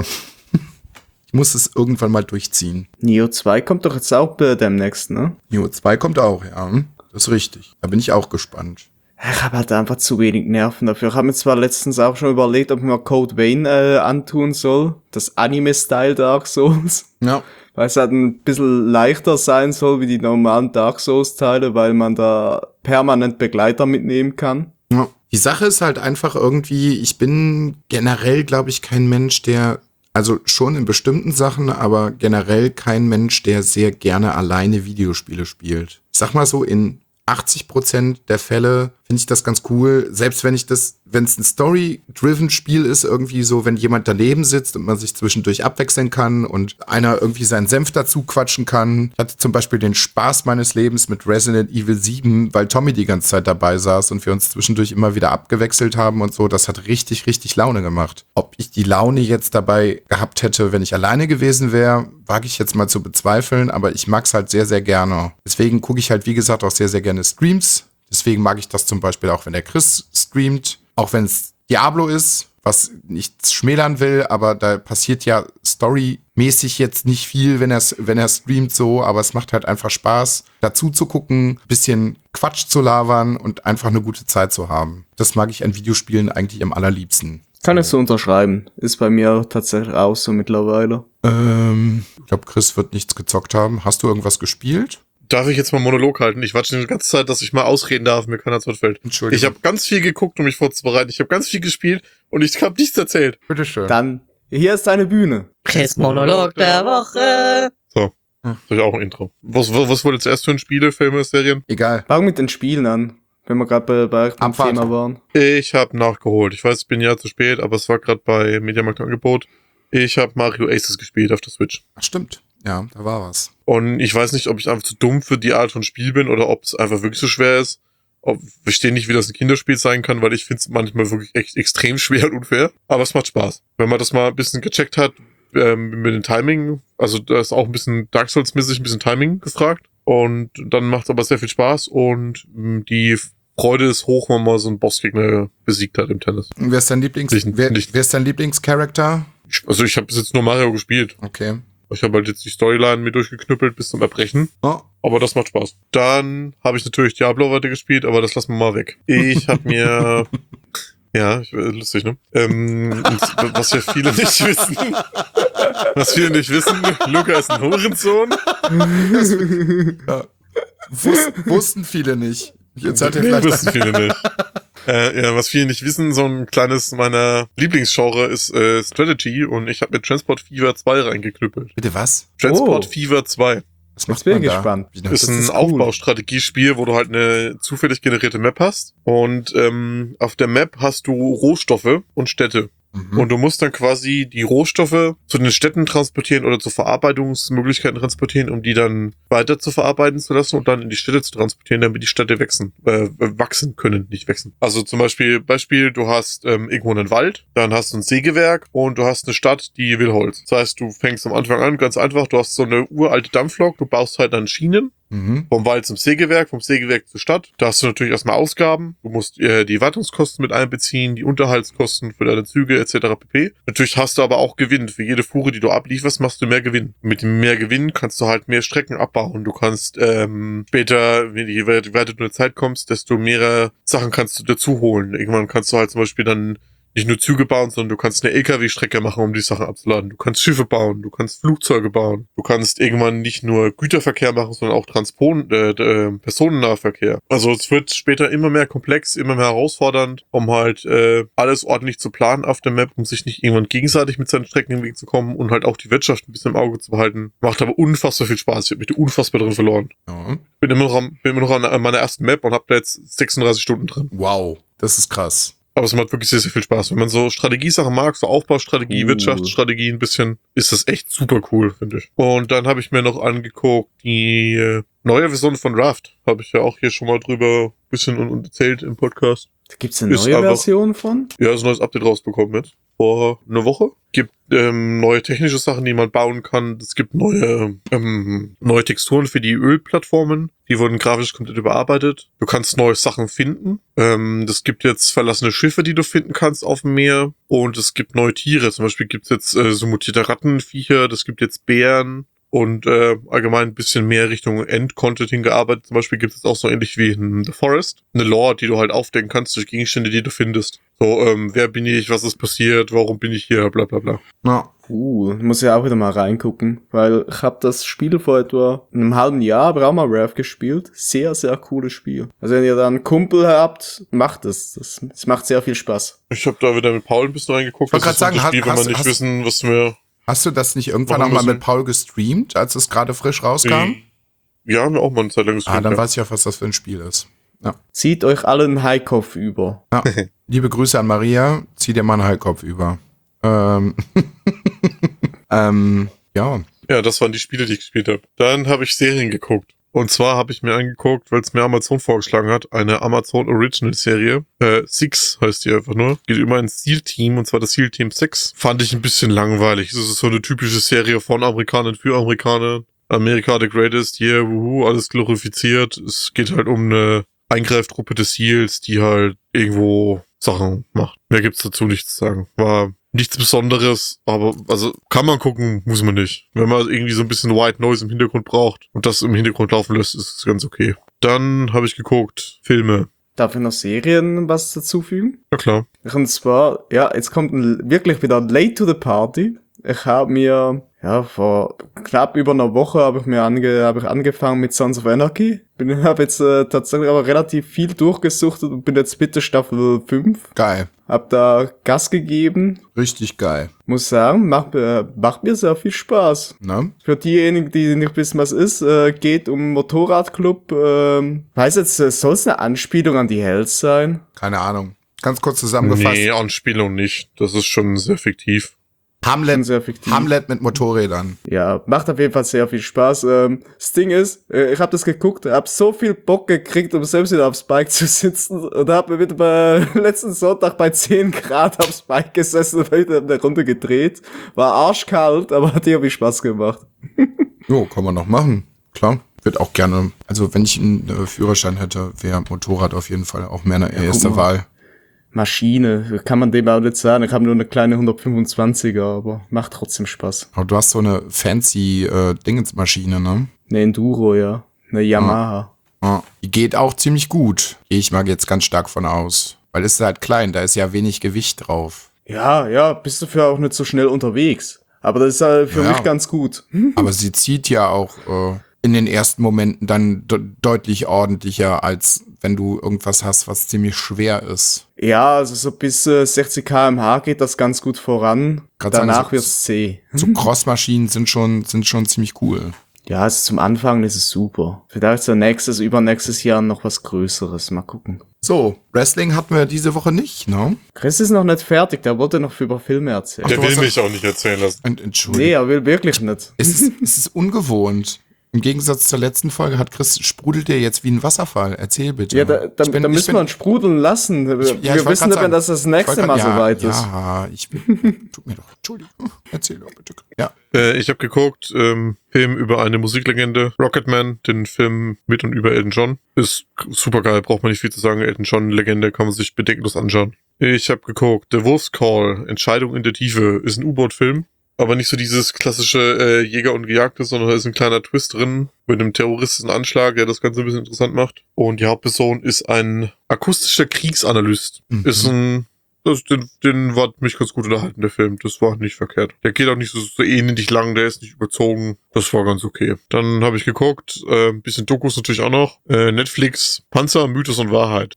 B: ich muss es irgendwann mal durchziehen.
D: Neo zwei kommt doch jetzt auch äh, demnächst, ne?
B: Neo zwei kommt auch, ja. Das ist richtig. Da bin ich auch gespannt.
D: Ich habe halt einfach zu wenig Nerven dafür. Ich habe mir zwar letztens auch schon überlegt, ob ich mir Code Vein äh, antun soll. Das Anime-Style Dark Souls.
B: Ja.
D: Weil es halt ein bisschen leichter sein soll wie die normalen Dark Souls-Teile, weil man da permanent Begleiter mitnehmen kann.
B: Ja. Die Sache ist halt einfach irgendwie, ich bin generell, glaube ich, kein Mensch, der, also schon in bestimmten Sachen, aber generell kein Mensch, der sehr gerne alleine Videospiele spielt. Ich sag mal so, in achtzig Prozent der Fälle finde ich das ganz cool. Selbst wenn ich das, wenn es ein Story-driven Spiel ist, irgendwie so, wenn jemand daneben sitzt und man sich zwischendurch abwechseln kann und einer irgendwie seinen Senf dazu quatschen kann. Ich hatte zum Beispiel den Spaß meines Lebens mit Resident Evil sieben, weil Tommy die ganze Zeit dabei saß und wir uns zwischendurch immer wieder abgewechselt haben und so. Das hat richtig, richtig Laune gemacht. Ob ich die Laune jetzt dabei gehabt hätte, wenn ich alleine gewesen wäre, wage ich jetzt mal zu bezweifeln, aber ich mag's halt sehr, sehr gerne. Deswegen gucke ich halt, wie gesagt, auch sehr, sehr gerne Streams. Deswegen mag ich das zum Beispiel auch, wenn der Chris streamt, auch wenn es Diablo ist, was nichts schmälern will, aber da passiert ja storymäßig jetzt nicht viel, wenn er wenn er streamt so, aber es macht halt einfach Spaß, dazu zu gucken, bisschen Quatsch zu labern und einfach eine gute Zeit zu haben. Das mag ich an Videospielen eigentlich am allerliebsten.
D: Kann ich so unterschreiben. Ist bei mir tatsächlich auch so mittlerweile.
B: Ähm, ich glaube, Chris wird nichts gezockt haben. Hast du irgendwas gespielt?
C: Darf ich jetzt mal Monolog halten? Ich warte schon die ganze Zeit, dass ich mal ausreden darf, mir keiner zu Wort fällt.
B: Entschuldigung.
C: Ich habe ganz viel geguckt, um mich vorzubereiten. Ich habe ganz viel gespielt und ich habe nichts erzählt.
B: Bitteschön.
D: Dann, hier ist deine Bühne.
A: Chris Monolog der Woche.
C: So, soll ich auch ein Intro. Was, was, was wurde zuerst für ein Spiele, Filme, Serien?
B: Egal.
D: Fang mit den Spielen an, wenn wir gerade bei, bei dem
B: Abfahrt.
D: Thema waren.
C: Ich habe nachgeholt. Ich weiß, ich bin ja zu spät, aber es war gerade bei Mediamarkt Angebot. Ich habe Mario Aces gespielt auf der Switch.
B: Ach, stimmt. Ja, da war was.
C: Und ich weiß nicht, ob ich einfach zu dumm für die Art von Spiel bin oder ob es einfach wirklich so schwer ist. Ob, ich verstehe nicht, wie das ein Kinderspiel sein kann, weil ich finde es manchmal wirklich echt extrem schwer und unfair. Aber es macht Spaß. Wenn man das mal ein bisschen gecheckt hat, ähm, mit dem Timing, also da ist auch ein bisschen Dark Souls-mäßig ein bisschen Timing gefragt. Und dann macht es aber sehr viel Spaß und mh, die Freude ist hoch, wenn man mal so einen Bossgegner besiegt hat im Tennis.
B: Wer ist dein Lieblings
C: Nicht-
B: wer,
C: nicht-
B: wer ist dein Lieblingscharakter?
C: Ich, also ich habe bis jetzt nur Mario gespielt.
B: Okay.
C: Ich habe halt jetzt die Storyline mir durchgeknüppelt bis zum Erbrechen.
B: Oh,
C: Aber das macht Spaß. Dann habe ich natürlich Diablo weiter gespielt, aber das lassen wir mal weg. Ich habe mir... ja, ich, lustig, ne? Ähm, und was ja viele nicht wissen... Was viele nicht wissen, Luca ist ein Hurensohn.
B: ja. Wus wussten viele nicht. Jetzt hat er
C: Nee,
B: vielleicht
C: wissen viele nicht. Äh, ja, was viele nicht wissen, so ein kleines meiner Lieblingsgenre ist äh, Strategy und ich habe mir Transport Fever zwei reingeknüppelt.
B: Bitte was?
C: Transport
D: Oh.
C: Fever zwei.
B: Was
D: Jetzt bin ich gespannt.
B: Wie
C: Das
B: das
C: ist
D: Das
C: ein
D: ist cool.
C: Aufbaustrategiespiel, wo du halt eine zufällig generierte Map hast und ähm, auf der Map hast du Rohstoffe und Städte.
B: Mhm.
C: Und du musst dann quasi die Rohstoffe zu den Städten transportieren oder zu Verarbeitungsmöglichkeiten transportieren, um die dann weiter zu verarbeiten zu lassen und dann in die Städte zu transportieren, damit die Städte wachsen, äh, wachsen können, nicht wachsen. Also zum Beispiel, Beispiel, du hast ähm, irgendwo einen Wald, dann hast du ein Sägewerk und du hast eine Stadt, die will Holz. Das heißt, du fängst am Anfang an, ganz einfach, du hast so eine uralte Dampflok, du baust halt dann Schienen,
B: Mhm.
C: vom Wald zum Sägewerk, vom Sägewerk zur Stadt. Da hast du natürlich erstmal Ausgaben. Du musst äh, die Wartungskosten mit einbeziehen, die Unterhaltskosten für deine Züge et cetera pp. Natürlich hast du aber auch Gewinn. Für jede Fuhre, die du ablieferst, machst du mehr Gewinn. Mit dem mehr Gewinn kannst du halt mehr Strecken abbauen. Du kannst ähm, später, je weiter weiter du in der Zeit kommst, desto mehr Sachen kannst du dazu holen. Irgendwann kannst du halt zum Beispiel dann nicht nur Züge bauen, sondern du kannst eine L K W-Strecke machen, um die Sachen abzuladen. Du kannst Schiffe bauen, du kannst Flugzeuge bauen. Du kannst irgendwann nicht nur Güterverkehr machen, sondern auch Transport, äh, äh, Personennahverkehr. Also es wird später immer mehr komplex, immer mehr herausfordernd, um halt äh, alles ordentlich zu planen auf der Map, um sich nicht irgendwann gegenseitig mit seinen Strecken im Weg zu kommen und halt auch die Wirtschaft ein bisschen im Auge zu behalten. Macht aber unfassbar viel Spaß. Ich habe mich unfassbar drin verloren.
B: Ja.
C: Bin immer noch, am, bin immer noch an meiner ersten Map und hab da jetzt sechsunddreißig Stunden drin.
B: Wow, das ist krass.
C: Aber es macht wirklich sehr, sehr viel Spaß. Wenn man so Strategiesachen mag, so Aufbaustrategie,
D: Uh.
C: Wirtschaftsstrategie ein bisschen, ist das echt super cool, finde ich. Und dann habe ich mir noch angeguckt, die äh, neue Version von Raft. Habe ich ja auch hier schon mal drüber ein bisschen und, und erzählt im Podcast.
D: Da gibt's eine
C: Ist
D: neue
C: einfach-
D: Version von?
C: Ja, ist ein neues Update rausbekommen jetzt. Vor einer Woche. Gibt ähm, neue technische Sachen, die man bauen kann. Es gibt neue ähm, neue Texturen für die Ölplattformen. Die wurden grafisch komplett überarbeitet. Du kannst neue Sachen finden. Ähm, es gibt jetzt verlassene Schiffe, die du finden kannst auf dem Meer. Und es gibt neue Tiere. Zum Beispiel gibt es jetzt äh, so mutierte Rattenviecher. Das gibt jetzt Bären. Und äh, allgemein ein bisschen mehr Richtung End-Content hingearbeitet. Zum Beispiel gibt es auch so ähnlich wie in The Forest eine Lore, die du halt aufdecken kannst durch Gegenstände, die du findest. So, ähm, wer bin ich, was ist passiert, warum bin ich hier, bla bla bla.
B: Ja.
D: Uh, muss ja auch wieder mal reingucken, weil ich habe das Spiel vor etwa einem halben Jahr bei Rama Raft gespielt. Sehr, sehr cooles Spiel. Also wenn ihr da einen Kumpel habt, macht es. Das, das macht sehr viel Spaß.
C: Ich habe da wieder mit Paul ein bisschen reingeguckt.
B: Ich wollte
C: Das ist
B: grad
C: so ein
B: sagen,
C: Spiel,
B: hast-
C: wenn man
B: hast-
C: nicht
B: hast-
C: wissen, was wir...
B: Hast du das nicht irgendwann
C: Warum
B: auch mal
C: müssen-
B: mit Paul gestreamt, als es gerade frisch rauskam?
C: Ja, haben wir auch mal eine Zeit lang
B: Ah,
C: gestreamt.
B: dann
C: ja.
B: weiß ich auch, was das für ein Spiel ist.
D: Zieht euch alle einen Highkopf über.
B: Ja. Liebe Grüße an Maria, zieh dir mal einen Heilkopf über. Ähm, ähm, ja.
C: Ja, das waren die Spiele, die ich gespielt habe. Dann habe ich Serien geguckt. Und zwar habe ich mir angeguckt, weil es mir Amazon vorgeschlagen hat, eine Amazon Original Serie. Äh, Six heißt die einfach nur. Geht immer ins SEAL-Team, und zwar das SEAL-Team Six. Fand ich ein bisschen langweilig. Das ist so eine typische Serie von Amerikanern für Amerikaner. America the Greatest, yeah, wuhu, alles glorifiziert. Es geht halt um eine Eingreiftruppe des SEALs, die halt irgendwo Sachen macht. Mehr gibt's dazu nichts zu sagen. War nichts Besonderes, aber also kann man gucken, muss man nicht. Wenn man irgendwie so ein bisschen White Noise im Hintergrund braucht und das im Hintergrund laufen lässt, ist es ganz okay. Dann habe ich geguckt, Filme.
D: Darf ich noch Serien was dazufügen?
C: Ja klar.
D: Und zwar, ja, jetzt kommt ein, wirklich wieder late to the party. Ich habe mir, ja, vor knapp über einer Woche habe ich mir ange, hab ich angefangen mit Sons of Anarchy. Bin, habe jetzt äh, tatsächlich aber relativ viel durchgesuchtet und bin jetzt bitte Staffel fünf.
B: Geil.
D: Hab da Gas gegeben.
B: Richtig geil.
D: Muss sagen, macht, äh, macht mir sehr viel Spaß.
B: Ne?
D: Für diejenigen, die nicht wissen, was ist, äh, geht um Motorradclub. Äh, weiß jetzt, äh, soll es eine Anspielung an die Hells sein?
B: Keine Ahnung. Ganz kurz zusammengefasst.
C: Nee, Anspielung nicht. Das ist schon sehr fiktiv.
D: Schon
B: Hamlet,
D: sehr fiktiv.
B: Hamlet mit Motorrädern.
D: Ja, macht auf jeden Fall sehr viel Spaß. Ähm, das Ding ist, äh, ich habe das geguckt, habe so viel Bock gekriegt, um selbst wieder aufs Bike zu sitzen und habe mir wieder bei letzten Sonntag bei zehn Grad aufs Bike gesessen und wieder eine Runde gedreht. War arschkalt, aber hat irgendwie Spaß gemacht.
B: Jo, kann man noch machen. Klar. Wird auch gerne, also wenn ich einen äh, Führerschein hätte, wäre Motorrad auf jeden Fall auch mehr eine erste
D: mal.
B: Wahl.
D: Maschine, kann man dem auch nicht sagen. Ich habe nur eine kleine hundertfünfundzwanziger, aber macht trotzdem Spaß.
B: Aber du hast so eine fancy äh, Dingensmaschine, ne?
D: Eine Enduro, ja. Eine Yamaha.
B: Ja. Die geht auch ziemlich gut. Gehe ich mal jetzt ganz stark von aus. Weil es ist halt klein, da ist ja wenig Gewicht drauf.
D: Ja, ja, bist du für auch nicht so schnell unterwegs. Aber das ist halt für
B: Ja.
D: mich ganz gut.
B: Aber sie zieht ja auch äh, in den ersten Momenten dann de- deutlich ordentlicher, als wenn du irgendwas hast, was ziemlich schwer ist.
D: Ja, also so bis äh, sechzig Kilometer pro Stunde geht das ganz gut voran.
B: Grad sagen,
D: Danach
B: so-
D: wird's zäh.
B: So Crossmaschinen sind schon, sind schon ziemlich cool.
D: Ja, also zum Anfang ist es super. Vielleicht so nächstes, übernächstes Jahr noch was Größeres. Mal gucken.
B: So, Wrestling hatten wir diese Woche nicht, ne?
D: Chris ist noch nicht fertig, der wollte noch über Filme erzählen.
C: Der
B: du
C: will
B: hast-
C: mich auch nicht erzählen lassen.
B: Ent- Entschuldigung.
D: Nee, er will wirklich nicht.
B: Es ist, es ist ungewohnt. Im Gegensatz zur letzten Folge hat Chris, sprudelt der jetzt wie ein Wasserfall. Erzähl bitte.
D: Ja, da, da,
B: Ich bin-
D: da
B: ich
D: müssen
B: bin-
D: wir ihn sprudeln lassen. Wir,
B: Ich- ja, ich
D: wir
B: wollte
D: wissen
B: grad
D: nicht,
B: sagen,
D: wenn das das
B: ich
D: nächste
B: wollte
D: Mal
B: grad-
D: so weit
B: ja,
D: ist.
B: Ja, ich bin, tut mir doch, Entschuldigung. Erzähl doch bitte. Ja.
C: Äh, ich habe geguckt, ähm, Film über eine Musiklegende, Rocketman, den Film mit und über Elton John. Ist super geil, braucht man nicht viel zu sagen. Elton John, Legende, kann man sich bedenkenlos anschauen. Ich habe geguckt, The Wolf's Call, Entscheidung in der Tiefe, ist ein U-Boot-Film. Aber nicht so dieses klassische äh, Jäger und Gejagte, sondern da ist ein kleiner Twist drin mit einem terroristischen Anschlag, der das Ganze ein bisschen interessant macht. Und die Hauptperson ist ein akustischer Kriegsanalyst.
B: Mhm.
C: Ist ein, das, den, den war mich ganz gut unterhalten, der Film. Das war nicht verkehrt. Der geht auch nicht so, so ähnlich lang, der ist nicht überzogen. Das war ganz okay. Dann habe ich geguckt, äh, ein bisschen Dokus natürlich auch noch. Äh, Netflix, Panzer, Mythos und Wahrheit.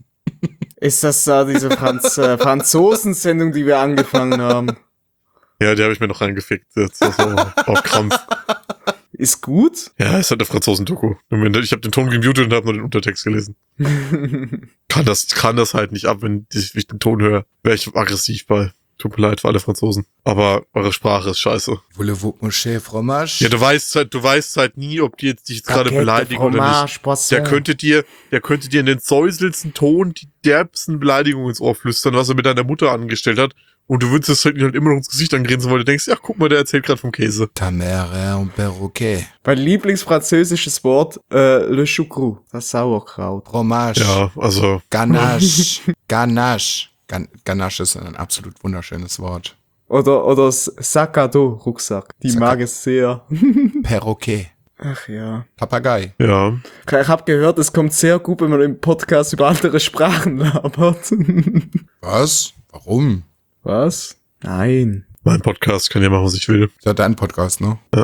D: Ist das da diese Franz äh, Franzosen-Sendung, die wir angefangen haben?
C: Ja, die habe ich mir noch reingefickt. Jetzt, also, auf Krampf.
D: Ist gut?
C: Ja, ist halt eine Franzosen-Doku. Ich habe den Ton gemutet und habe nur den Untertext gelesen. kann das kann das halt nicht ab, wenn ich, wenn ich den Ton höre. Wäre ich aggressiv bei. Tut mir leid für alle Franzosen. Aber eure Sprache ist scheiße.
B: Voulez-vous mon cher fromage?
C: Ja, du weißt halt, du weißt halt nie, ob die jetzt dich jetzt gerade beleidigen oder nicht. Der könnte dir, der könnte dir in den säuselsten Ton die derbsten Beleidigungen ins Ohr flüstern, was er mit deiner Mutter angestellt hat. Und du würdest es halt immer noch ins Gesicht angrinsen, weil du denkst, ja, guck mal, der erzählt gerade vom Käse.
B: Ta mère un perroquet.
D: Mein Lieblingsfranzösisches Wort, äh, le choucrou. Das Sauerkraut.
B: Fromage.
C: Ja, also.
B: Ganache. Ganache. Gan- Ganache ist ein absolut wunderschönes Wort.
D: Oder, oder das Sac à dos, Rucksack. Die
B: Sac-
D: mag es sehr.
B: Perroquet.
D: Ach ja.
B: Papagei.
C: Ja.
D: Ich habe gehört, es kommt sehr gut, wenn man im Podcast über andere Sprachen labert.
B: Was? Warum?
D: Was? Nein.
C: Mein Podcast kann ja machen, was ich will.
B: Ist ja dein Podcast, ne?
C: Ja.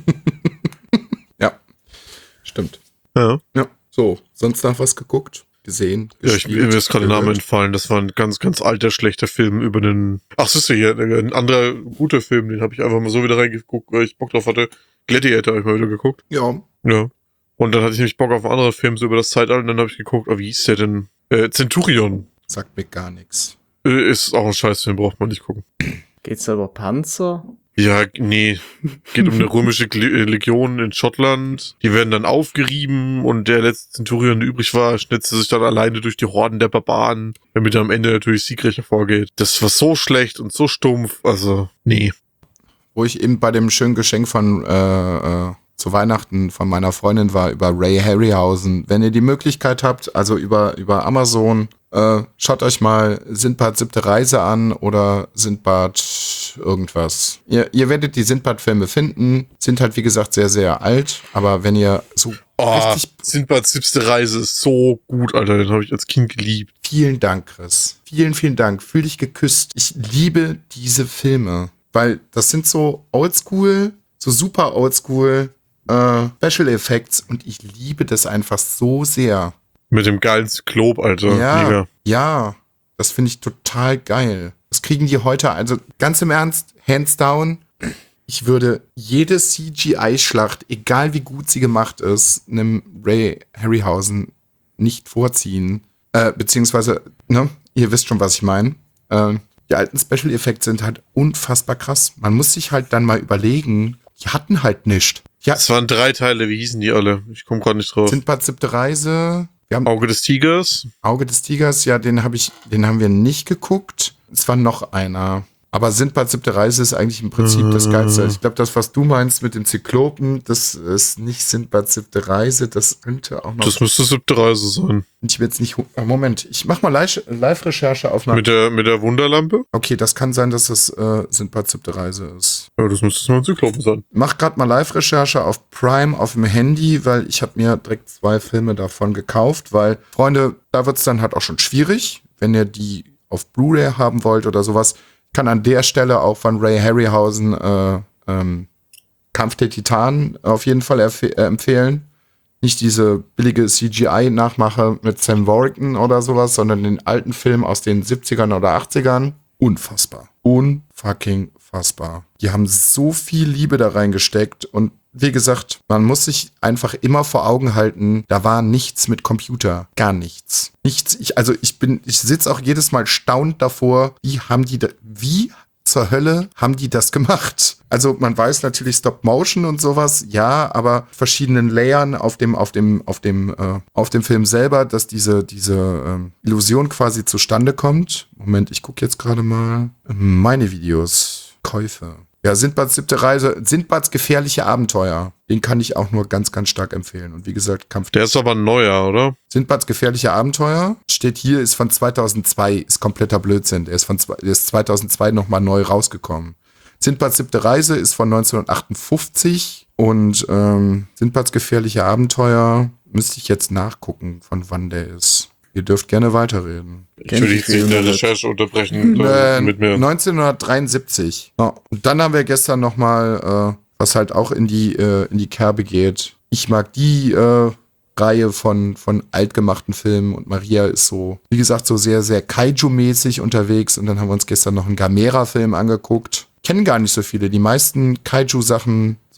B: Ja. Stimmt.
C: Ja.
B: Ja. So, sonst noch was geguckt? Gesehen?
C: Ja, ich, mir ist gerade der Name entfallen. Das war ein ganz, ganz alter, schlechter Film über den... Ach, siehst du hier, ein anderer guter Film, den habe ich einfach mal so wieder reingeguckt, weil ich Bock drauf hatte. Gladiator habe ich mal wieder geguckt.
B: Ja.
C: Ja. Und dann hatte ich nämlich Bock auf einen anderen Film, so über das Zeitalter, und dann habe ich geguckt, oh, wie hieß der denn? Äh, Centurion.
B: Sagt mir gar nichts.
C: Äh, ist auch ein Scheißfilm, braucht man nicht gucken.
D: Geht's da über Panzer?
C: Ja, nee. Geht um eine römische Gle- Legion in Schottland. Die werden dann aufgerieben und der letzte Centurion, der übrig war, schnitzte sich dann alleine durch die Horden der Barbaren, damit er am Ende natürlich siegreich hervorgeht. Das war so schlecht und so stumpf, also, nee.
B: Wo ich eben bei dem schönen Geschenk von äh, äh, zu Weihnachten von meiner Freundin war, über Ray Harryhausen. Wenn ihr die Möglichkeit habt, also über über Amazon, äh, schaut euch mal Sindbad siebte Reise an oder Sindbad irgendwas. Ihr, ihr werdet die Sindbad-Filme finden, sind halt wie gesagt sehr, sehr alt, aber wenn ihr so
C: Oh,
B: richtig...
C: Sindbad siebte Reise ist so gut, Alter, den habe ich als Kind geliebt.
B: Vielen Dank, Chris. Vielen, vielen Dank. Fühl dich geküsst. Ich liebe diese Filme, weil das sind so oldschool, so super oldschool äh, Special Effects und ich liebe das einfach so sehr.
C: Mit dem geilen Zyklop, Alter.
B: Ja,
C: Mega.
B: ja, das finde ich total geil. Das kriegen die heute, also ganz im Ernst, hands down, ich würde jede C G I-Schlacht, egal wie gut sie gemacht ist, einem Ray Harryhausen nicht vorziehen. Äh, beziehungsweise, ne, ihr wisst schon, was ich meine. Äh, die alten Special Effects sind halt unfassbar krass. Man muss sich halt dann mal überlegen, die hatten halt nichts. Ja,
C: Es waren drei Teile, wie hießen die alle? Ich komme gerade nicht drauf.
B: Sindbad siebte Reise. Wir haben
C: Auge des Tigers.
B: Auge des Tigers, ja, den habe ich, den haben wir nicht geguckt. Es war noch einer. Aber Sindbad siebte Reise ist eigentlich im Prinzip das Geilste. Ich glaube, das, was du meinst mit dem Zyklopen, das ist nicht Sindbad siebte Reise, das könnte auch noch...
C: Das müsste siebte Reise sein.
B: Ich will jetzt nicht... Moment, ich mach mal Live- Live-Recherche auf... Einer,
C: Mit der, mit der Wunderlampe?
B: okay, das kann sein, dass das äh, Sindbad siebte Reise ist.
C: Ja, das müsste mal ein Zyklopen sein.
B: Mach gerade mal Live-Recherche auf Prime auf dem Handy, weil ich habe mir direkt zwei Filme davon gekauft, weil, Freunde, da wird's dann halt auch schon schwierig, wenn ihr die auf Blu-ray haben wollt oder sowas. Kann an der Stelle auch von Ray Harryhausen äh, ähm, Kampf der Titanen auf jeden Fall erf- äh, empfehlen. Nicht diese billige C G I-Nachmache mit Sam Worthington oder sowas, sondern den alten Film aus den siebzigern oder achtzigern. Unfassbar. Unfucking fassbar. Die haben so viel Liebe da reingesteckt und wie gesagt, man muss sich einfach immer vor Augen halten, da war nichts mit Computer. Gar nichts. Nichts. Ich, also ich bin, ich sitze auch jedes Mal staunend davor, wie haben die da, wie zur Hölle haben die das gemacht? Also man weiß natürlich Stop Motion und sowas, ja, aber verschiedenen Layern auf dem, auf dem, auf dem, äh, auf dem Film selber, dass diese, diese ähm, Illusion quasi zustande kommt. Moment, ich gucke jetzt gerade mal meine Videos, Käufe. Ja, Sindbads siebte Reise, Sindbads gefährliche Abenteuer. Den kann ich auch nur ganz, ganz stark empfehlen. Und wie gesagt, Kampf.
C: Der ist aber ein neuer, oder?
B: Sindbads gefährliche Abenteuer steht hier, ist von zweitausendzwei, ist kompletter Blödsinn. Der ist von der ist zweitausendzwei nochmal neu rausgekommen. Sindbads siebte Reise ist von neunzehnhundertachtundfünfzig und ähm, Sindbads gefährliche Abenteuer müsste ich jetzt nachgucken, von wann der ist. Ihr dürft gerne weiterreden.
C: Ich würde jetzt nicht in der Recherche unterbrechen
B: Äh,
C: mit mir.
B: neunzehnhundertdreiundsiebzig. Ja. Und dann haben wir gestern noch mal, äh, was halt auch in die äh, in die Kerbe geht. Ich mag die äh, Reihe von von altgemachten Filmen und Maria ist so, wie gesagt, so sehr sehr Kaiju-mäßig unterwegs. Und dann haben wir uns gestern noch einen Gamera-Film angeguckt. Kennen gar nicht so viele. Die meisten Kaiju-Sachen,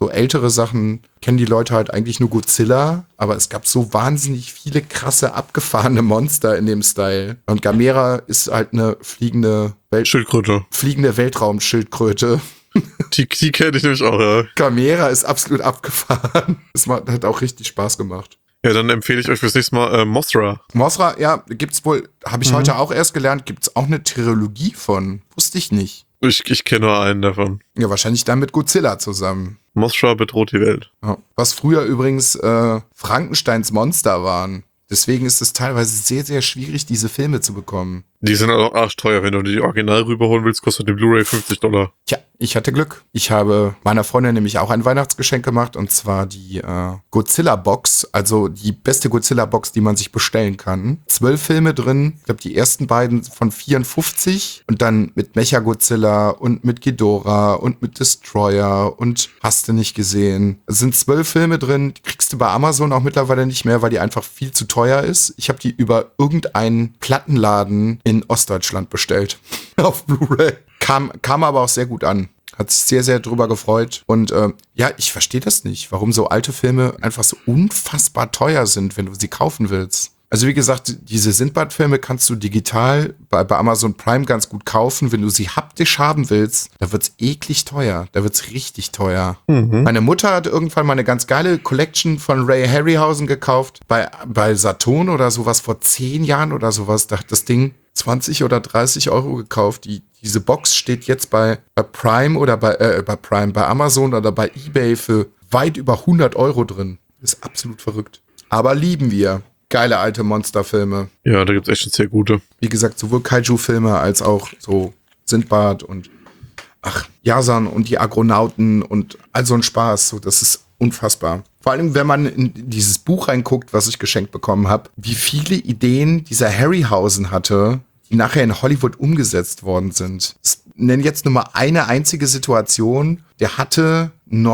B: So ältere Sachen kennen die Leute halt eigentlich nur Godzilla, aber es gab so wahnsinnig viele krasse, abgefahrene Monster in dem Style. Und Gamera ist halt eine fliegende Welt-
C: Schildkröte.
B: fliegende Weltraumschildkröte.
C: Die, die kenne ich nämlich auch, ja.
B: Gamera ist absolut abgefahren. Das macht, hat auch richtig Spaß gemacht.
C: Ja, dann empfehle ich euch fürs nächste Mal äh, Mothra.
B: Mothra, ja, gibt's wohl, habe ich
C: Mhm.
B: heute auch erst gelernt, gibt's auch eine Trilogie von. Wusste ich nicht.
C: Ich, ich kenne nur einen davon.
B: Ja, wahrscheinlich dann mit Godzilla zusammen.
C: Mothra bedroht die Welt.
B: Ja. Was früher übrigens äh, Frankensteins Monster waren. Deswegen ist es teilweise sehr, sehr schwierig, diese Filme zu bekommen.
C: Die sind auch arschteuer. Wenn du die Original rüberholen willst, kostet die Blu-ray fünfzig Dollar.
B: Tja, ich hatte Glück. Ich habe meiner Freundin nämlich auch ein Weihnachtsgeschenk gemacht, und zwar die äh, Godzilla-Box, also die beste Godzilla-Box, die man sich bestellen kann. Zwölf Filme drin, ich glaube die ersten beiden von vierundfünfzig und dann mit Mecha-Godzilla und mit Ghidorah und mit Destroyer und hast du nicht gesehen. Es sind zwölf Filme drin, die kriegst du bei Amazon auch mittlerweile nicht mehr, weil die einfach viel zu teuer ist. Ich habe die über irgendeinen Plattenladen in Ostdeutschland bestellt. Auf Blu-ray. Kam, kam aber auch sehr gut an. Hat sich sehr, sehr drüber gefreut. Und äh, ja, ich verstehe das nicht, warum so alte Filme einfach so unfassbar teuer sind, wenn du sie kaufen willst. Also wie gesagt, diese Sindbad-Filme kannst du digital bei, bei Amazon Prime ganz gut kaufen. Wenn du sie haptisch haben willst, da wird's eklig teuer. Da wird's richtig teuer.
C: Mhm.
B: Meine Mutter hat irgendwann mal eine ganz geile Collection von Ray Harryhausen gekauft. Bei, bei Saturn oder sowas vor zehn Jahren oder sowas. Da hat das Ding zwanzig oder dreißig Euro gekauft. Die, diese Box steht jetzt bei, bei Prime oder bei, äh, bei Prime, bei Amazon oder bei eBay für weit über hundert Euro drin. Ist absolut verrückt. Aber lieben wir. Geile alte Monsterfilme.
C: Ja, da gibt's echt schon sehr gute.
B: Wie gesagt, sowohl Kaiju-Filme als auch so Sindbad und ach, Yasan und die Agronauten und all so ein Spaß. So, das ist unfassbar. Vor allem, wenn man in dieses Buch reinguckt, was ich geschenkt bekommen habe, wie viele Ideen dieser Harryhausen hatte, die nachher in Hollywood umgesetzt worden sind. Ich nenne jetzt nur mal eine einzige Situation. Der hatte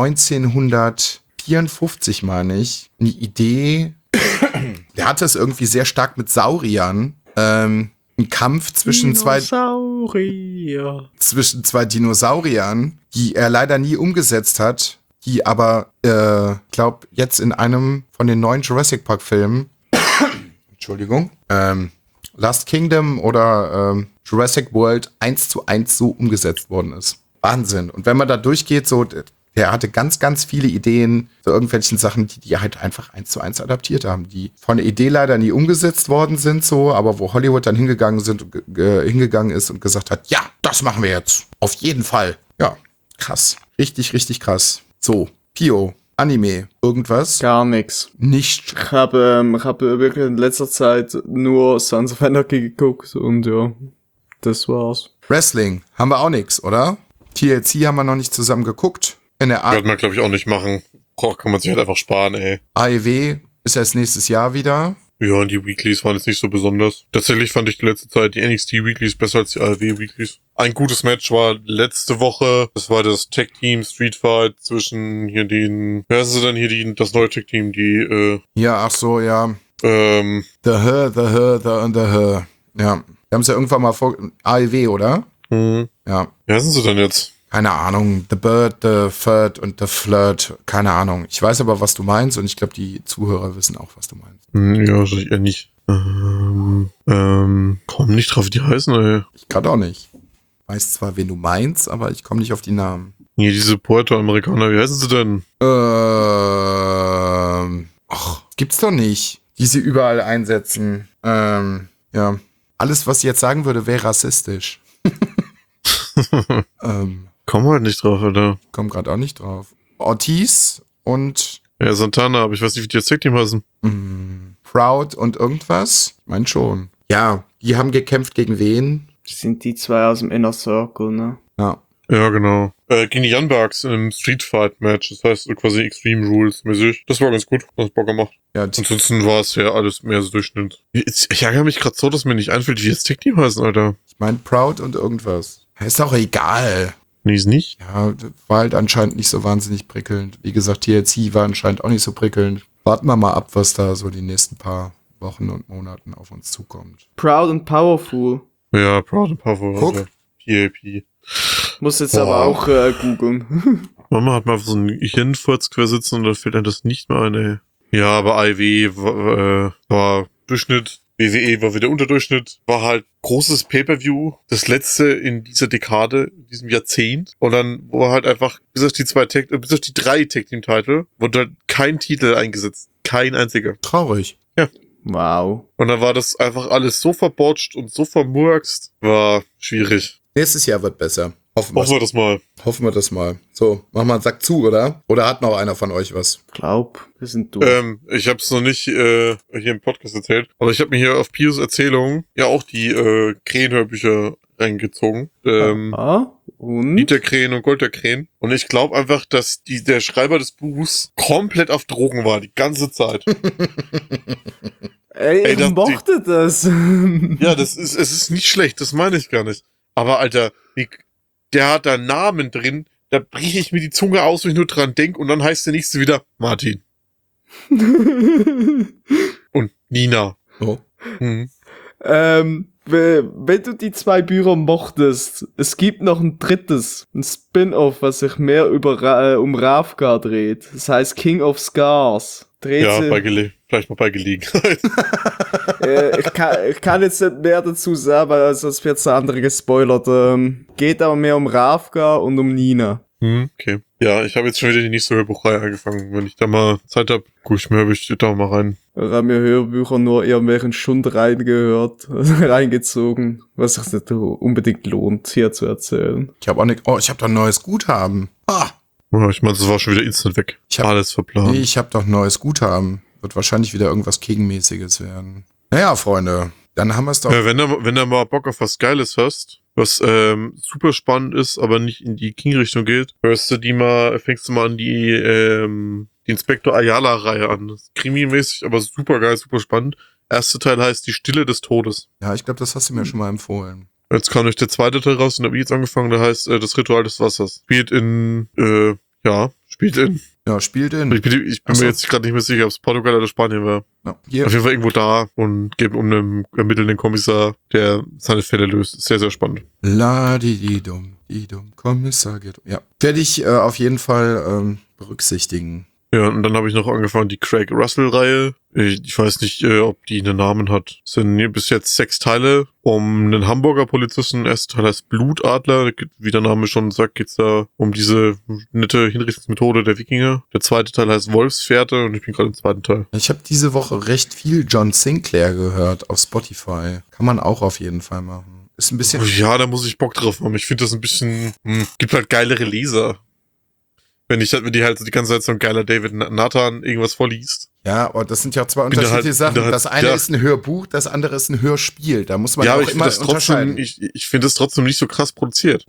B: neunzehnhundertvierundfünfzig, meine ich, eine Idee. Der hatte es irgendwie sehr stark mit Sauriern. Ähm, ein Kampf zwischen zwei,
D: Dinosaurier.
B: zwischen zwei Dinosauriern, die er leider nie umgesetzt hat, die aber, äh, glaub, jetzt in einem von den neuen Jurassic Park Filmen, Entschuldigung, ähm, Last Kingdom oder ähm, Jurassic World eins zu eins so umgesetzt worden ist. Wahnsinn. Und wenn man da durchgeht, so, der hatte ganz, ganz viele Ideen zu irgendwelchen Sachen, die die halt einfach eins zu eins adaptiert haben, die von der Idee leider nie umgesetzt worden sind, so, aber wo Hollywood dann hingegangen sind, äh, hingegangen ist und gesagt hat, ja, das machen wir jetzt. Auf jeden Fall. Ja, krass. Richtig, richtig krass. So, Pio, Anime, irgendwas?
D: Gar nichts.
B: Nicht.
D: Ich habe, ähm, ich habe wirklich in letzter Zeit nur Sons of Anarchy geguckt und ja, das war's.
B: Wrestling, haben wir auch nix, oder? T L C haben wir noch nicht zusammen geguckt. In der A-
C: Wird man, glaube ich, auch nicht machen. Boah, kann man sich halt einfach sparen, ey.
B: A E W ist erst nächstes Jahr wieder.
C: Ja, und die Weeklies waren jetzt nicht so besonders. Tatsächlich fand ich die letzte Zeit die N X T Weeklies besser als die A E W Weeklies. Ein gutes Match war letzte Woche. Das war das Tag Team Street Fight zwischen hier den, wer ist es denn hier, die, das neue Tag Team, die, äh,
B: Ja, ach so, ja.
C: ähm,
B: The Her, The Her, The und The Her. Ja. Wir haben es ja irgendwann mal vor. A E W, oder?
C: hm.
B: Ja.
C: Wer sind sie denn jetzt?
B: Keine Ahnung. The Bird, The Third und The Flirt. Keine Ahnung. Ich weiß aber, was du meinst, und ich glaube, die Zuhörer wissen auch, was du meinst.
C: Hm, ja, wahrscheinlich eher nicht. Ähm, ähm, komm nicht drauf, wie die heißen, ey.
B: Ich gerade auch nicht. Weiß zwar, wen du meinst, aber ich komme nicht auf die Namen.
C: Nee, diese Puerto-Amerikaner, wie heißen sie denn?
B: Ähm. Ach, gibt's doch nicht. Die sie überall einsetzen. Ähm, ja. Alles, was ich jetzt sagen würde, wäre rassistisch. ähm,
C: Komm halt nicht drauf, Alter.
B: komm gerade auch nicht drauf. Ortiz und
C: Ja, Santana, aber ich weiß nicht, wie die jetzt Tag-Team heißen.
B: mh, Proud und irgendwas? Ich mein schon. Ja, die haben gekämpft gegen wen?
D: Das sind die zwei aus dem Inner Circle, ne?
B: Ja.
C: Ja, genau. Äh, gegen die Young Bucks im Street Fight Match. Das heißt quasi Extreme Rules mäßig. Das war ganz gut. Das hat Bock gemacht.
B: Ja, die,
C: Ansonsten war es ja alles mehr so Durchschnitt. Ich ich ärgere mich gerade so, dass mir nicht einfällt, wie das Tag-Team heißen, Alter.
B: ich mein Proud und irgendwas. Ist auch egal.
C: Nee, ist nicht.
B: Ja, war halt anscheinend nicht so wahnsinnig prickelnd. Wie gesagt, T L C war anscheinend auch nicht so prickelnd. Warten wir mal ab, was da so die nächsten paar Wochen und Monaten auf uns zukommt.
D: Proud and Powerful.
C: Ja, Proud and Powerful.
B: Guck.
C: Also P A P.
D: Muss jetzt
B: Boah.
D: aber auch äh, googeln.
C: Mama hat mal so einen Hirnfurz quer sitzen und da fällt einem das nicht mehr ein, ey. Ja, aber I W war, äh, war Durchschnitt, W W E war wieder Unterdurchschnitt, war halt großes Pay-Per-View, das letzte in dieser Dekade, in diesem Jahrzehnt. Und dann war halt einfach, bis auf die zwei Tag, bis auf die drei Tag-Team-Titel, wurde halt kein Titel eingesetzt. Kein einziger.
B: Traurig.
C: Ja.
D: Wow.
C: Und dann war das einfach alles so verbotscht und so vermurkst. War schwierig.
B: Nächstes Jahr wird besser. Hoffen wir.
C: Hoffen wir das mal.
B: Hoffen wir das mal. So, mach mal einen Sack zu, oder? Oder hat noch einer von euch was?
D: Glaub, wir sind durch.
C: Ähm, ich habe es noch nicht äh, hier im Podcast erzählt, aber ich habe mir hier auf Pius Erzählung ja auch die äh, Krähen-Hörbücher reingezogen. Ähm,
D: ah, und?
C: Dieter Krähen und Golder Krähen. Und ich glaube einfach, dass die, der Schreiber des Buchs komplett auf Drogen war, die ganze Zeit.
D: Ey,
C: Ey,
D: ich
C: das-
D: mochte das.
C: Ja, das ist, es ist nicht schlecht, das meine ich gar nicht. Aber Alter, wie, der hat da Namen drin, da breche ich mir die Zunge aus, wenn ich nur dran denke, und dann heißt der nächste wieder Martin und Nina.
B: Oh.
C: Mhm.
D: ähm, we- wenn du die zwei Bücher mochtest, es gibt noch ein drittes, ein Spin-off, was sich mehr über Ra äh, um Ravka dreht. Das heißt King of Scars. Dreht
C: Ja,
D: sich-
C: bei Gele vielleicht mal bei Gelegenheit.
D: äh, ich, kann, ich kann jetzt nicht mehr dazu sagen, weil sonst wird der andere gespoilert. Ähm, geht aber mehr um Ravka und um Nina.
C: Hm, okay. Ja, ich habe jetzt schon wieder die nächste Hörbuchreihe angefangen. Wenn ich da mal Zeit habe, gucke ich mir Hörbücher da mal rein.
D: Ich habe mir Hörbücher nur irgendwelchen Stunden reingehört, reingezogen, was sich nicht unbedingt lohnt, hier zu erzählen.
B: Ich habe auch nicht. Oh, ich habe da ein neues Guthaben. Ah,
C: Ja, ich meine, das war schon wieder instant weg.
B: Ich hab-
C: Alles verplant.
B: ich habe doch ein neues Guthaben. Wird wahrscheinlich wieder irgendwas Gegenmäßiges werden. Naja, Freunde, dann haben wir es doch.
C: Ja, wenn du, wenn du mal Bock auf was Geiles hast, was ähm, super spannend ist, aber nicht in die King-Richtung geht, hörst du die mal, fängst du mal an die, ähm, die Inspektor Ayala-Reihe an. Das ist krimi-mäßig, aber super geil, super spannend. Erster Teil heißt Die Stille des Todes.
B: Ja, ich glaube, das hast du mir schon mal empfohlen.
C: Jetzt kam euch der zweite Teil raus und habe ich jetzt angefangen, der heißt äh, Das Ritual des Wassers. Spielt in, äh, ja, spielt in.
B: Ja, spielt in.
C: Ich bin, ich bin
B: Ach so.
C: mir jetzt gerade nicht mehr sicher, ob es Portugal oder Spanien war.
B: Ja, hier.
C: Auf jeden Fall irgendwo da und geht um einen ermittelnden Kommissar, der seine Fälle löst. Sehr, sehr spannend.
B: La di di dum, di dum, Kommissar geht. Ja, werde ich äh, auf jeden Fall ähm, berücksichtigen.
C: Ja, und dann habe ich noch angefangen, die Craig Russell-Reihe. Ich, ich weiß nicht, äh, ob die einen Namen hat. Es sind hier bis jetzt sechs Teile um einen Hamburger Polizisten. Der erste Teil heißt Blutadler. Wie der Name schon sagt, geht's da um diese nette Hinrichtungsmethode der Wikinger. Der zweite Teil heißt Wolfsfährte und ich bin gerade im zweiten Teil.
B: Ich habe diese Woche recht viel John Sinclair gehört auf Spotify. Kann man auch auf jeden Fall machen. Ist ein bisschen.
C: Oh, ja, da muss ich Bock drauf haben. Ich finde das ein bisschen... Hm, gibt halt geilere Leser. Wenn ich halt, wenn die halt so die ganze Zeit so ein geiler David Nathan irgendwas vorliest.
B: Ja, aber das sind ja zwei
C: Bin da
B: unterschiedliche
C: halt-
B: Sachen.
C: bin da halt-
B: Das eine
C: ja.
B: ist ein Hörbuch, das andere ist ein Hörspiel. Da muss man
C: Ja,
B: ja
C: aber
B: auch
C: ich finde
B: immer
C: das trotzdem,
B: unterscheiden.
C: ich, ich finde das trotzdem nicht so krass produziert.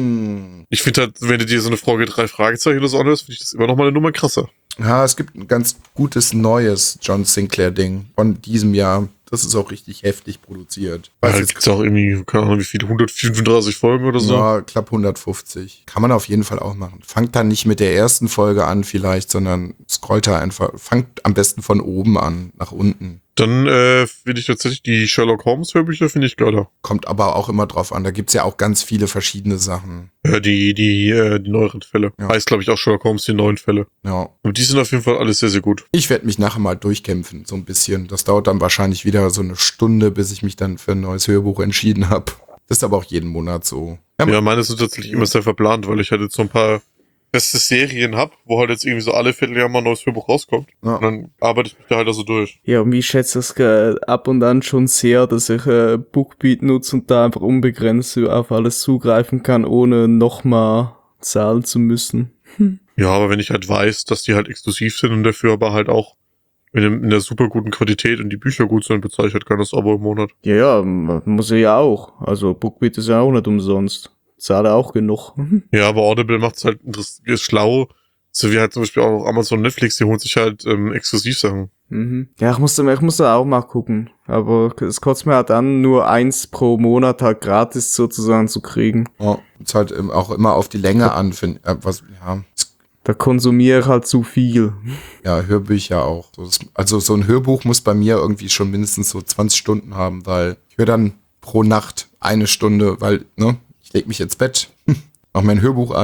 B: Hm.
C: Ich finde halt, wenn du dir so eine Frage drei Fragezeichen oder so anhörst, finde ich das immer noch mal eine Nummer krasser.
B: Ja, es gibt ein ganz gutes neues John Sinclair-Ding von diesem Jahr. Das ist auch richtig heftig produziert.
C: Weil
B: Weiß
C: da
B: jetzt
C: gibt's auch irgendwie, keine Ahnung, wie viele, hundertfünfunddreißig Folgen oder so.
B: Ja, knapp hundertfünfzig. Kann man auf jeden Fall auch machen. Fangt dann nicht mit der ersten Folge an vielleicht, sondern scrollt da einfach, fangt am besten von oben an, nach unten.
C: Dann äh, finde ich tatsächlich die Sherlock Holmes Hörbücher, finde ich geiler.
B: Kommt aber auch immer drauf an. Da gibt's ja auch ganz viele verschiedene Sachen.
C: Äh, die, die, äh, die neueren Fälle.
B: Ja.
C: Heißt, glaube ich, auch Sherlock Holmes, die neuen Fälle.
B: Ja.
C: Und die sind auf jeden Fall alles sehr, sehr gut.
B: Ich werde mich nachher mal durchkämpfen, so ein bisschen. Das dauert dann wahrscheinlich wieder so eine Stunde, bis ich mich dann für ein neues Hörbuch entschieden habe. Das ist aber auch jeden Monat so. Ja,
C: Ja, meine sind tatsächlich immer sehr verplant, weil ich halt jetzt so ein paar feste Serien hab, wo halt jetzt irgendwie so alle Vierteljahr mal ein neues Hörbuch rauskommt.
B: Ja.
C: Und dann arbeite ich mich da halt also durch.
D: Ja, und ich schätze es äh, ab und an schon sehr, dass ich äh, Bookbeat nutze und da einfach unbegrenzt auf alles zugreifen kann, ohne nochmal zahlen zu müssen.
C: Ja, aber wenn ich halt weiß, dass die halt exklusiv sind und dafür aber halt auch in, dem, in der super guten Qualität und die Bücher gut sind, bezahle ich halt kein das Abo im Monat.
D: Ja, ja, m- muss ich ja auch. Also Bookbeat ist ja auch nicht umsonst. Zahle auch genug.
C: Ja, aber Audible macht's halt interess- ist schlau. So wie halt zum Beispiel auch Amazon Netflix, die holen sich halt ähm, Exklusivsachen.
D: Mhm. Ja, ich muss, da- ich muss da auch mal gucken. Aber es kotzt mir halt an, nur eins pro Monat halt gratis sozusagen zu kriegen.
B: ja, ist halt im- auch immer auf die Länge an. Find, äh, was, ja, es-
D: Da konsumiere ich halt zu viel.
B: ja, Hörbücher auch. So, das, also so ein Hörbuch muss bei mir irgendwie schon mindestens so zwanzig Stunden haben, weil ich höre dann pro Nacht eine Stunde, weil, ne, ich leg mich ins Bett, mach mein Hörbuch an,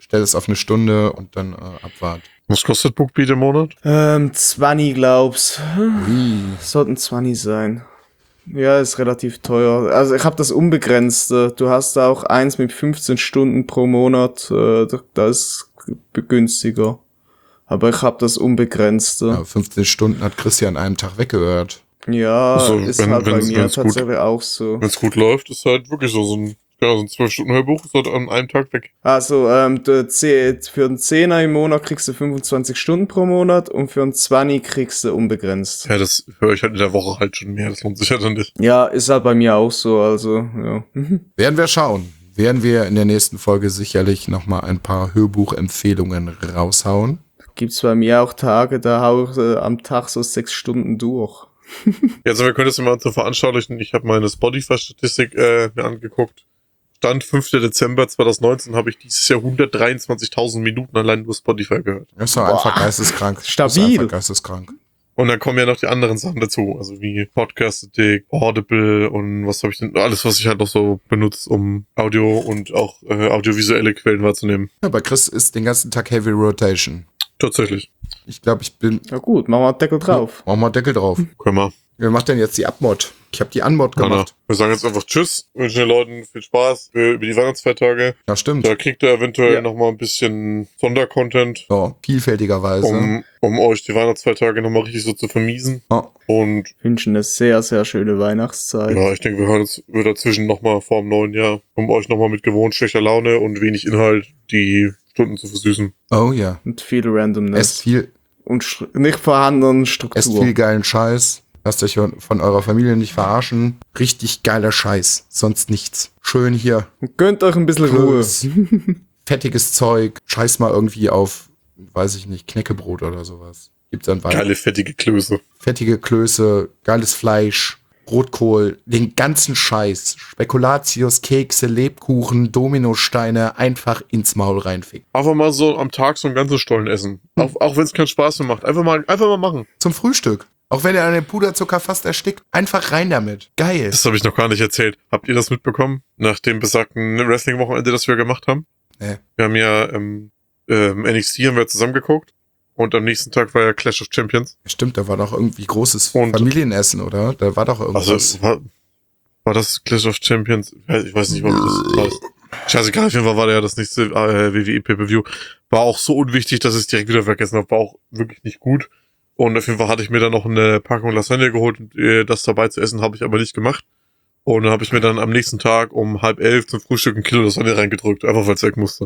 B: stell es auf eine Stunde und dann äh, Abfahrt.
C: Was kostet Bookbeat im Monat?
D: Ähm, zwanzig glaub's.
B: Wie?
D: Sollten zwanzig sein. Ja, ist relativ teuer. Also ich habe das unbegrenzte. Du hast da auch eins mit fünfzehn Stunden pro Monat. Äh, da ist günstiger. Aber ich habe das unbegrenzte.
B: Ja, fünfzehn Stunden hat Christian an einem Tag weggehört.
D: Ja,
C: Also,
D: ist
C: wenn-
D: halt bei
C: wenn's-
D: mir
C: wenn's gut-
D: tatsächlich auch so.
C: Wenn es gut läuft, ist halt wirklich so, so ein, ja, so ein zwölf Stunden Hörbuch, ist halt an einem Tag weg.
D: Also ähm, du, zeh- für einen Zehner im Monat kriegst du fünfundzwanzig Stunden pro Monat und für einen zwanzig kriegst du unbegrenzt.
C: Ja, das höre ich halt in der Woche halt schon mehr, das lohnt sich ja dann nicht.
D: Ja, ist halt bei mir auch so, also, ja.
B: Werden wir schauen. Werden wir in der nächsten Folge sicherlich nochmal ein paar Hörbuchempfehlungen raushauen.
D: Gibt's bei mir auch Tage, da hau ich äh, am Tag so sechs Stunden durch.
C: Ja, also wir können das mal zu veranschaulichen. Ich habe meine Spotify-Statistik äh, mir angeguckt. Stand fünfter Dezember zweitausendneunzehn habe ich dieses Jahr hundertdreiundzwanzigtausend Minuten allein nur Spotify gehört.
B: Das ist doch einfach geisteskrank. Das ist
D: Stabil.
B: einfach geisteskrank.
C: Und dann kommen ja noch die anderen Sachen dazu, also wie Podcast-Addict, Audible und was habe ich denn, alles, was ich halt noch so benutze, um Audio und auch äh, audiovisuelle Quellen wahrzunehmen.
B: Ja, bei Chris ist den ganzen Tag Heavy Rotation.
C: Tatsächlich.
B: Ich glaube, ich bin...
D: Na gut, machen wir einen Deckel drauf.
B: Machen wir Deckel drauf.
C: Können wir.
B: Wer macht denn jetzt die Abmod? Ich habe die Anmod
C: Anna.
B: gemacht.
C: Wir sagen jetzt einfach Tschüss, wünschen den Leuten viel Spaß für, über die Weihnachtsfeiertage.
B: Ja, stimmt.
C: Da kriegt ihr eventuell
D: Ja.
C: noch mal ein bisschen Sondercontent,
B: So, vielfältigerweise.
C: um, um euch die Weihnachtsfeiertage noch mal richtig so zu vermiesen.
B: Oh,
C: Und
D: Wünschen eine sehr, sehr schöne Weihnachtszeit.
C: ja, ich denke, wir hören uns wir dazwischen noch mal vor dem neuen Jahr, um euch noch mal mit gewohnt schlechter Laune und wenig Inhalt die Stunden zu versüßen.
B: oh ja.
D: Und viel Randomness.
B: Esst viel,
D: und str- nicht vorhandenen
B: esst
D: Struktur.
B: viel geilen Scheiß. Lasst euch von eurer Familie nicht verarschen. Richtig geiler Scheiß. Sonst nichts. Schön hier.
D: Und gönnt euch ein bisschen Ruhe.
B: Plus, fettiges Zeug. Scheiß mal irgendwie auf, weiß ich nicht, Knäckebrot oder sowas. Gibt's dann weiter.
C: Geile, fettige Klöße.
B: Fettige Klöße, geiles Fleisch, Rotkohl, den ganzen Scheiß. Spekulatius, Kekse, Lebkuchen, Dominosteine einfach ins Maul reinficken.
C: Einfach mal so am Tag so einen ganzen Stollen essen. Auch, auch wenn es keinen Spaß mehr macht. Einfach mal, einfach mal machen.
B: Zum Frühstück. Auch wenn er an dem Puderzucker fast erstickt. Einfach rein damit. Geil.
C: Das habe ich noch gar nicht erzählt. Habt ihr das mitbekommen? Nach dem besagten Wrestling-Wochenende, das wir gemacht haben?
B: Nee.
C: Wir haben ja ähm, ähm, N X T haben wir zusammengeguckt. Und am nächsten Tag war ja Clash of Champions.
B: Stimmt, da war doch irgendwie großes
C: Und-
B: Familienessen, oder? Da war doch irgendwas.
C: Also war, war das Clash of Champions? Ich weiß nicht, warum das heißt. Scheißegal, auf jeden Fall war da ja das nächste äh, W W E Pay-Per-View. War auch so unwichtig, dass ich es direkt wieder vergessen habe. War auch wirklich nicht gut. Und auf jeden Fall hatte ich mir dann noch eine Packung Lasagne geholt und äh, das dabei zu essen habe ich aber nicht gemacht. Und dann habe ich mir dann am nächsten Tag um halb elf zum Frühstück ein Kilo Lasagne reingedrückt, einfach weil es weg musste.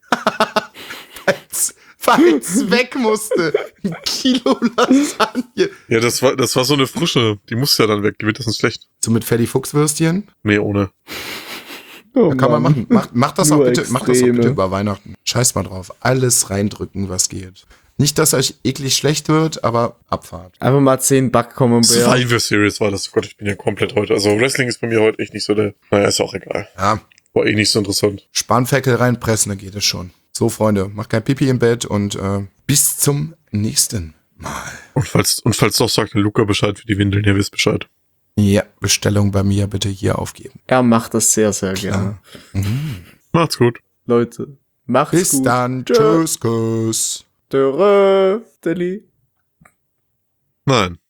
B: Weil es weg musste. Ein Kilo Lasagne.
C: Ja, das war das war so eine frische, die musste ja dann weg, die wird das nicht schlecht.
B: So mit Fatty Fuchswürstchen?
C: Nee, ohne.
D: Oh,
B: Da kann man machen. Macht, macht das auch
D: Nur
B: bitte, macht das auch
D: Extreme.
B: bitte über Weihnachten. Scheiß mal drauf. Alles reindrücken, was geht. Nicht, dass euch eklig schlecht wird, aber Abfahrt.
D: Einfach mal zehn Backcommonbär.
C: Survivor Series war das. Oh Gott, ich bin ja komplett heute. Also Wrestling ist bei mir heute echt nicht so der. Naja, ist auch egal.
B: Ja,
C: War eh nicht so interessant.
B: Spanferkel reinpressen, dann geht es schon. So, Freunde, macht kein Pipi im Bett und äh, bis zum nächsten Mal.
C: Und falls, und falls doch, sagt der Luca Bescheid für die Windeln, ihr wisst Bescheid.
B: Ja, Bestellung bei mir bitte hier aufgeben.
D: Er macht das sehr, sehr gerne.
B: Mhm.
C: Macht's gut.
D: Leute, macht's
B: Bis
D: gut.
B: dann.
D: Tschö.
B: Tschüss, Kuss.
D: Dörö, Deli.
C: Nein.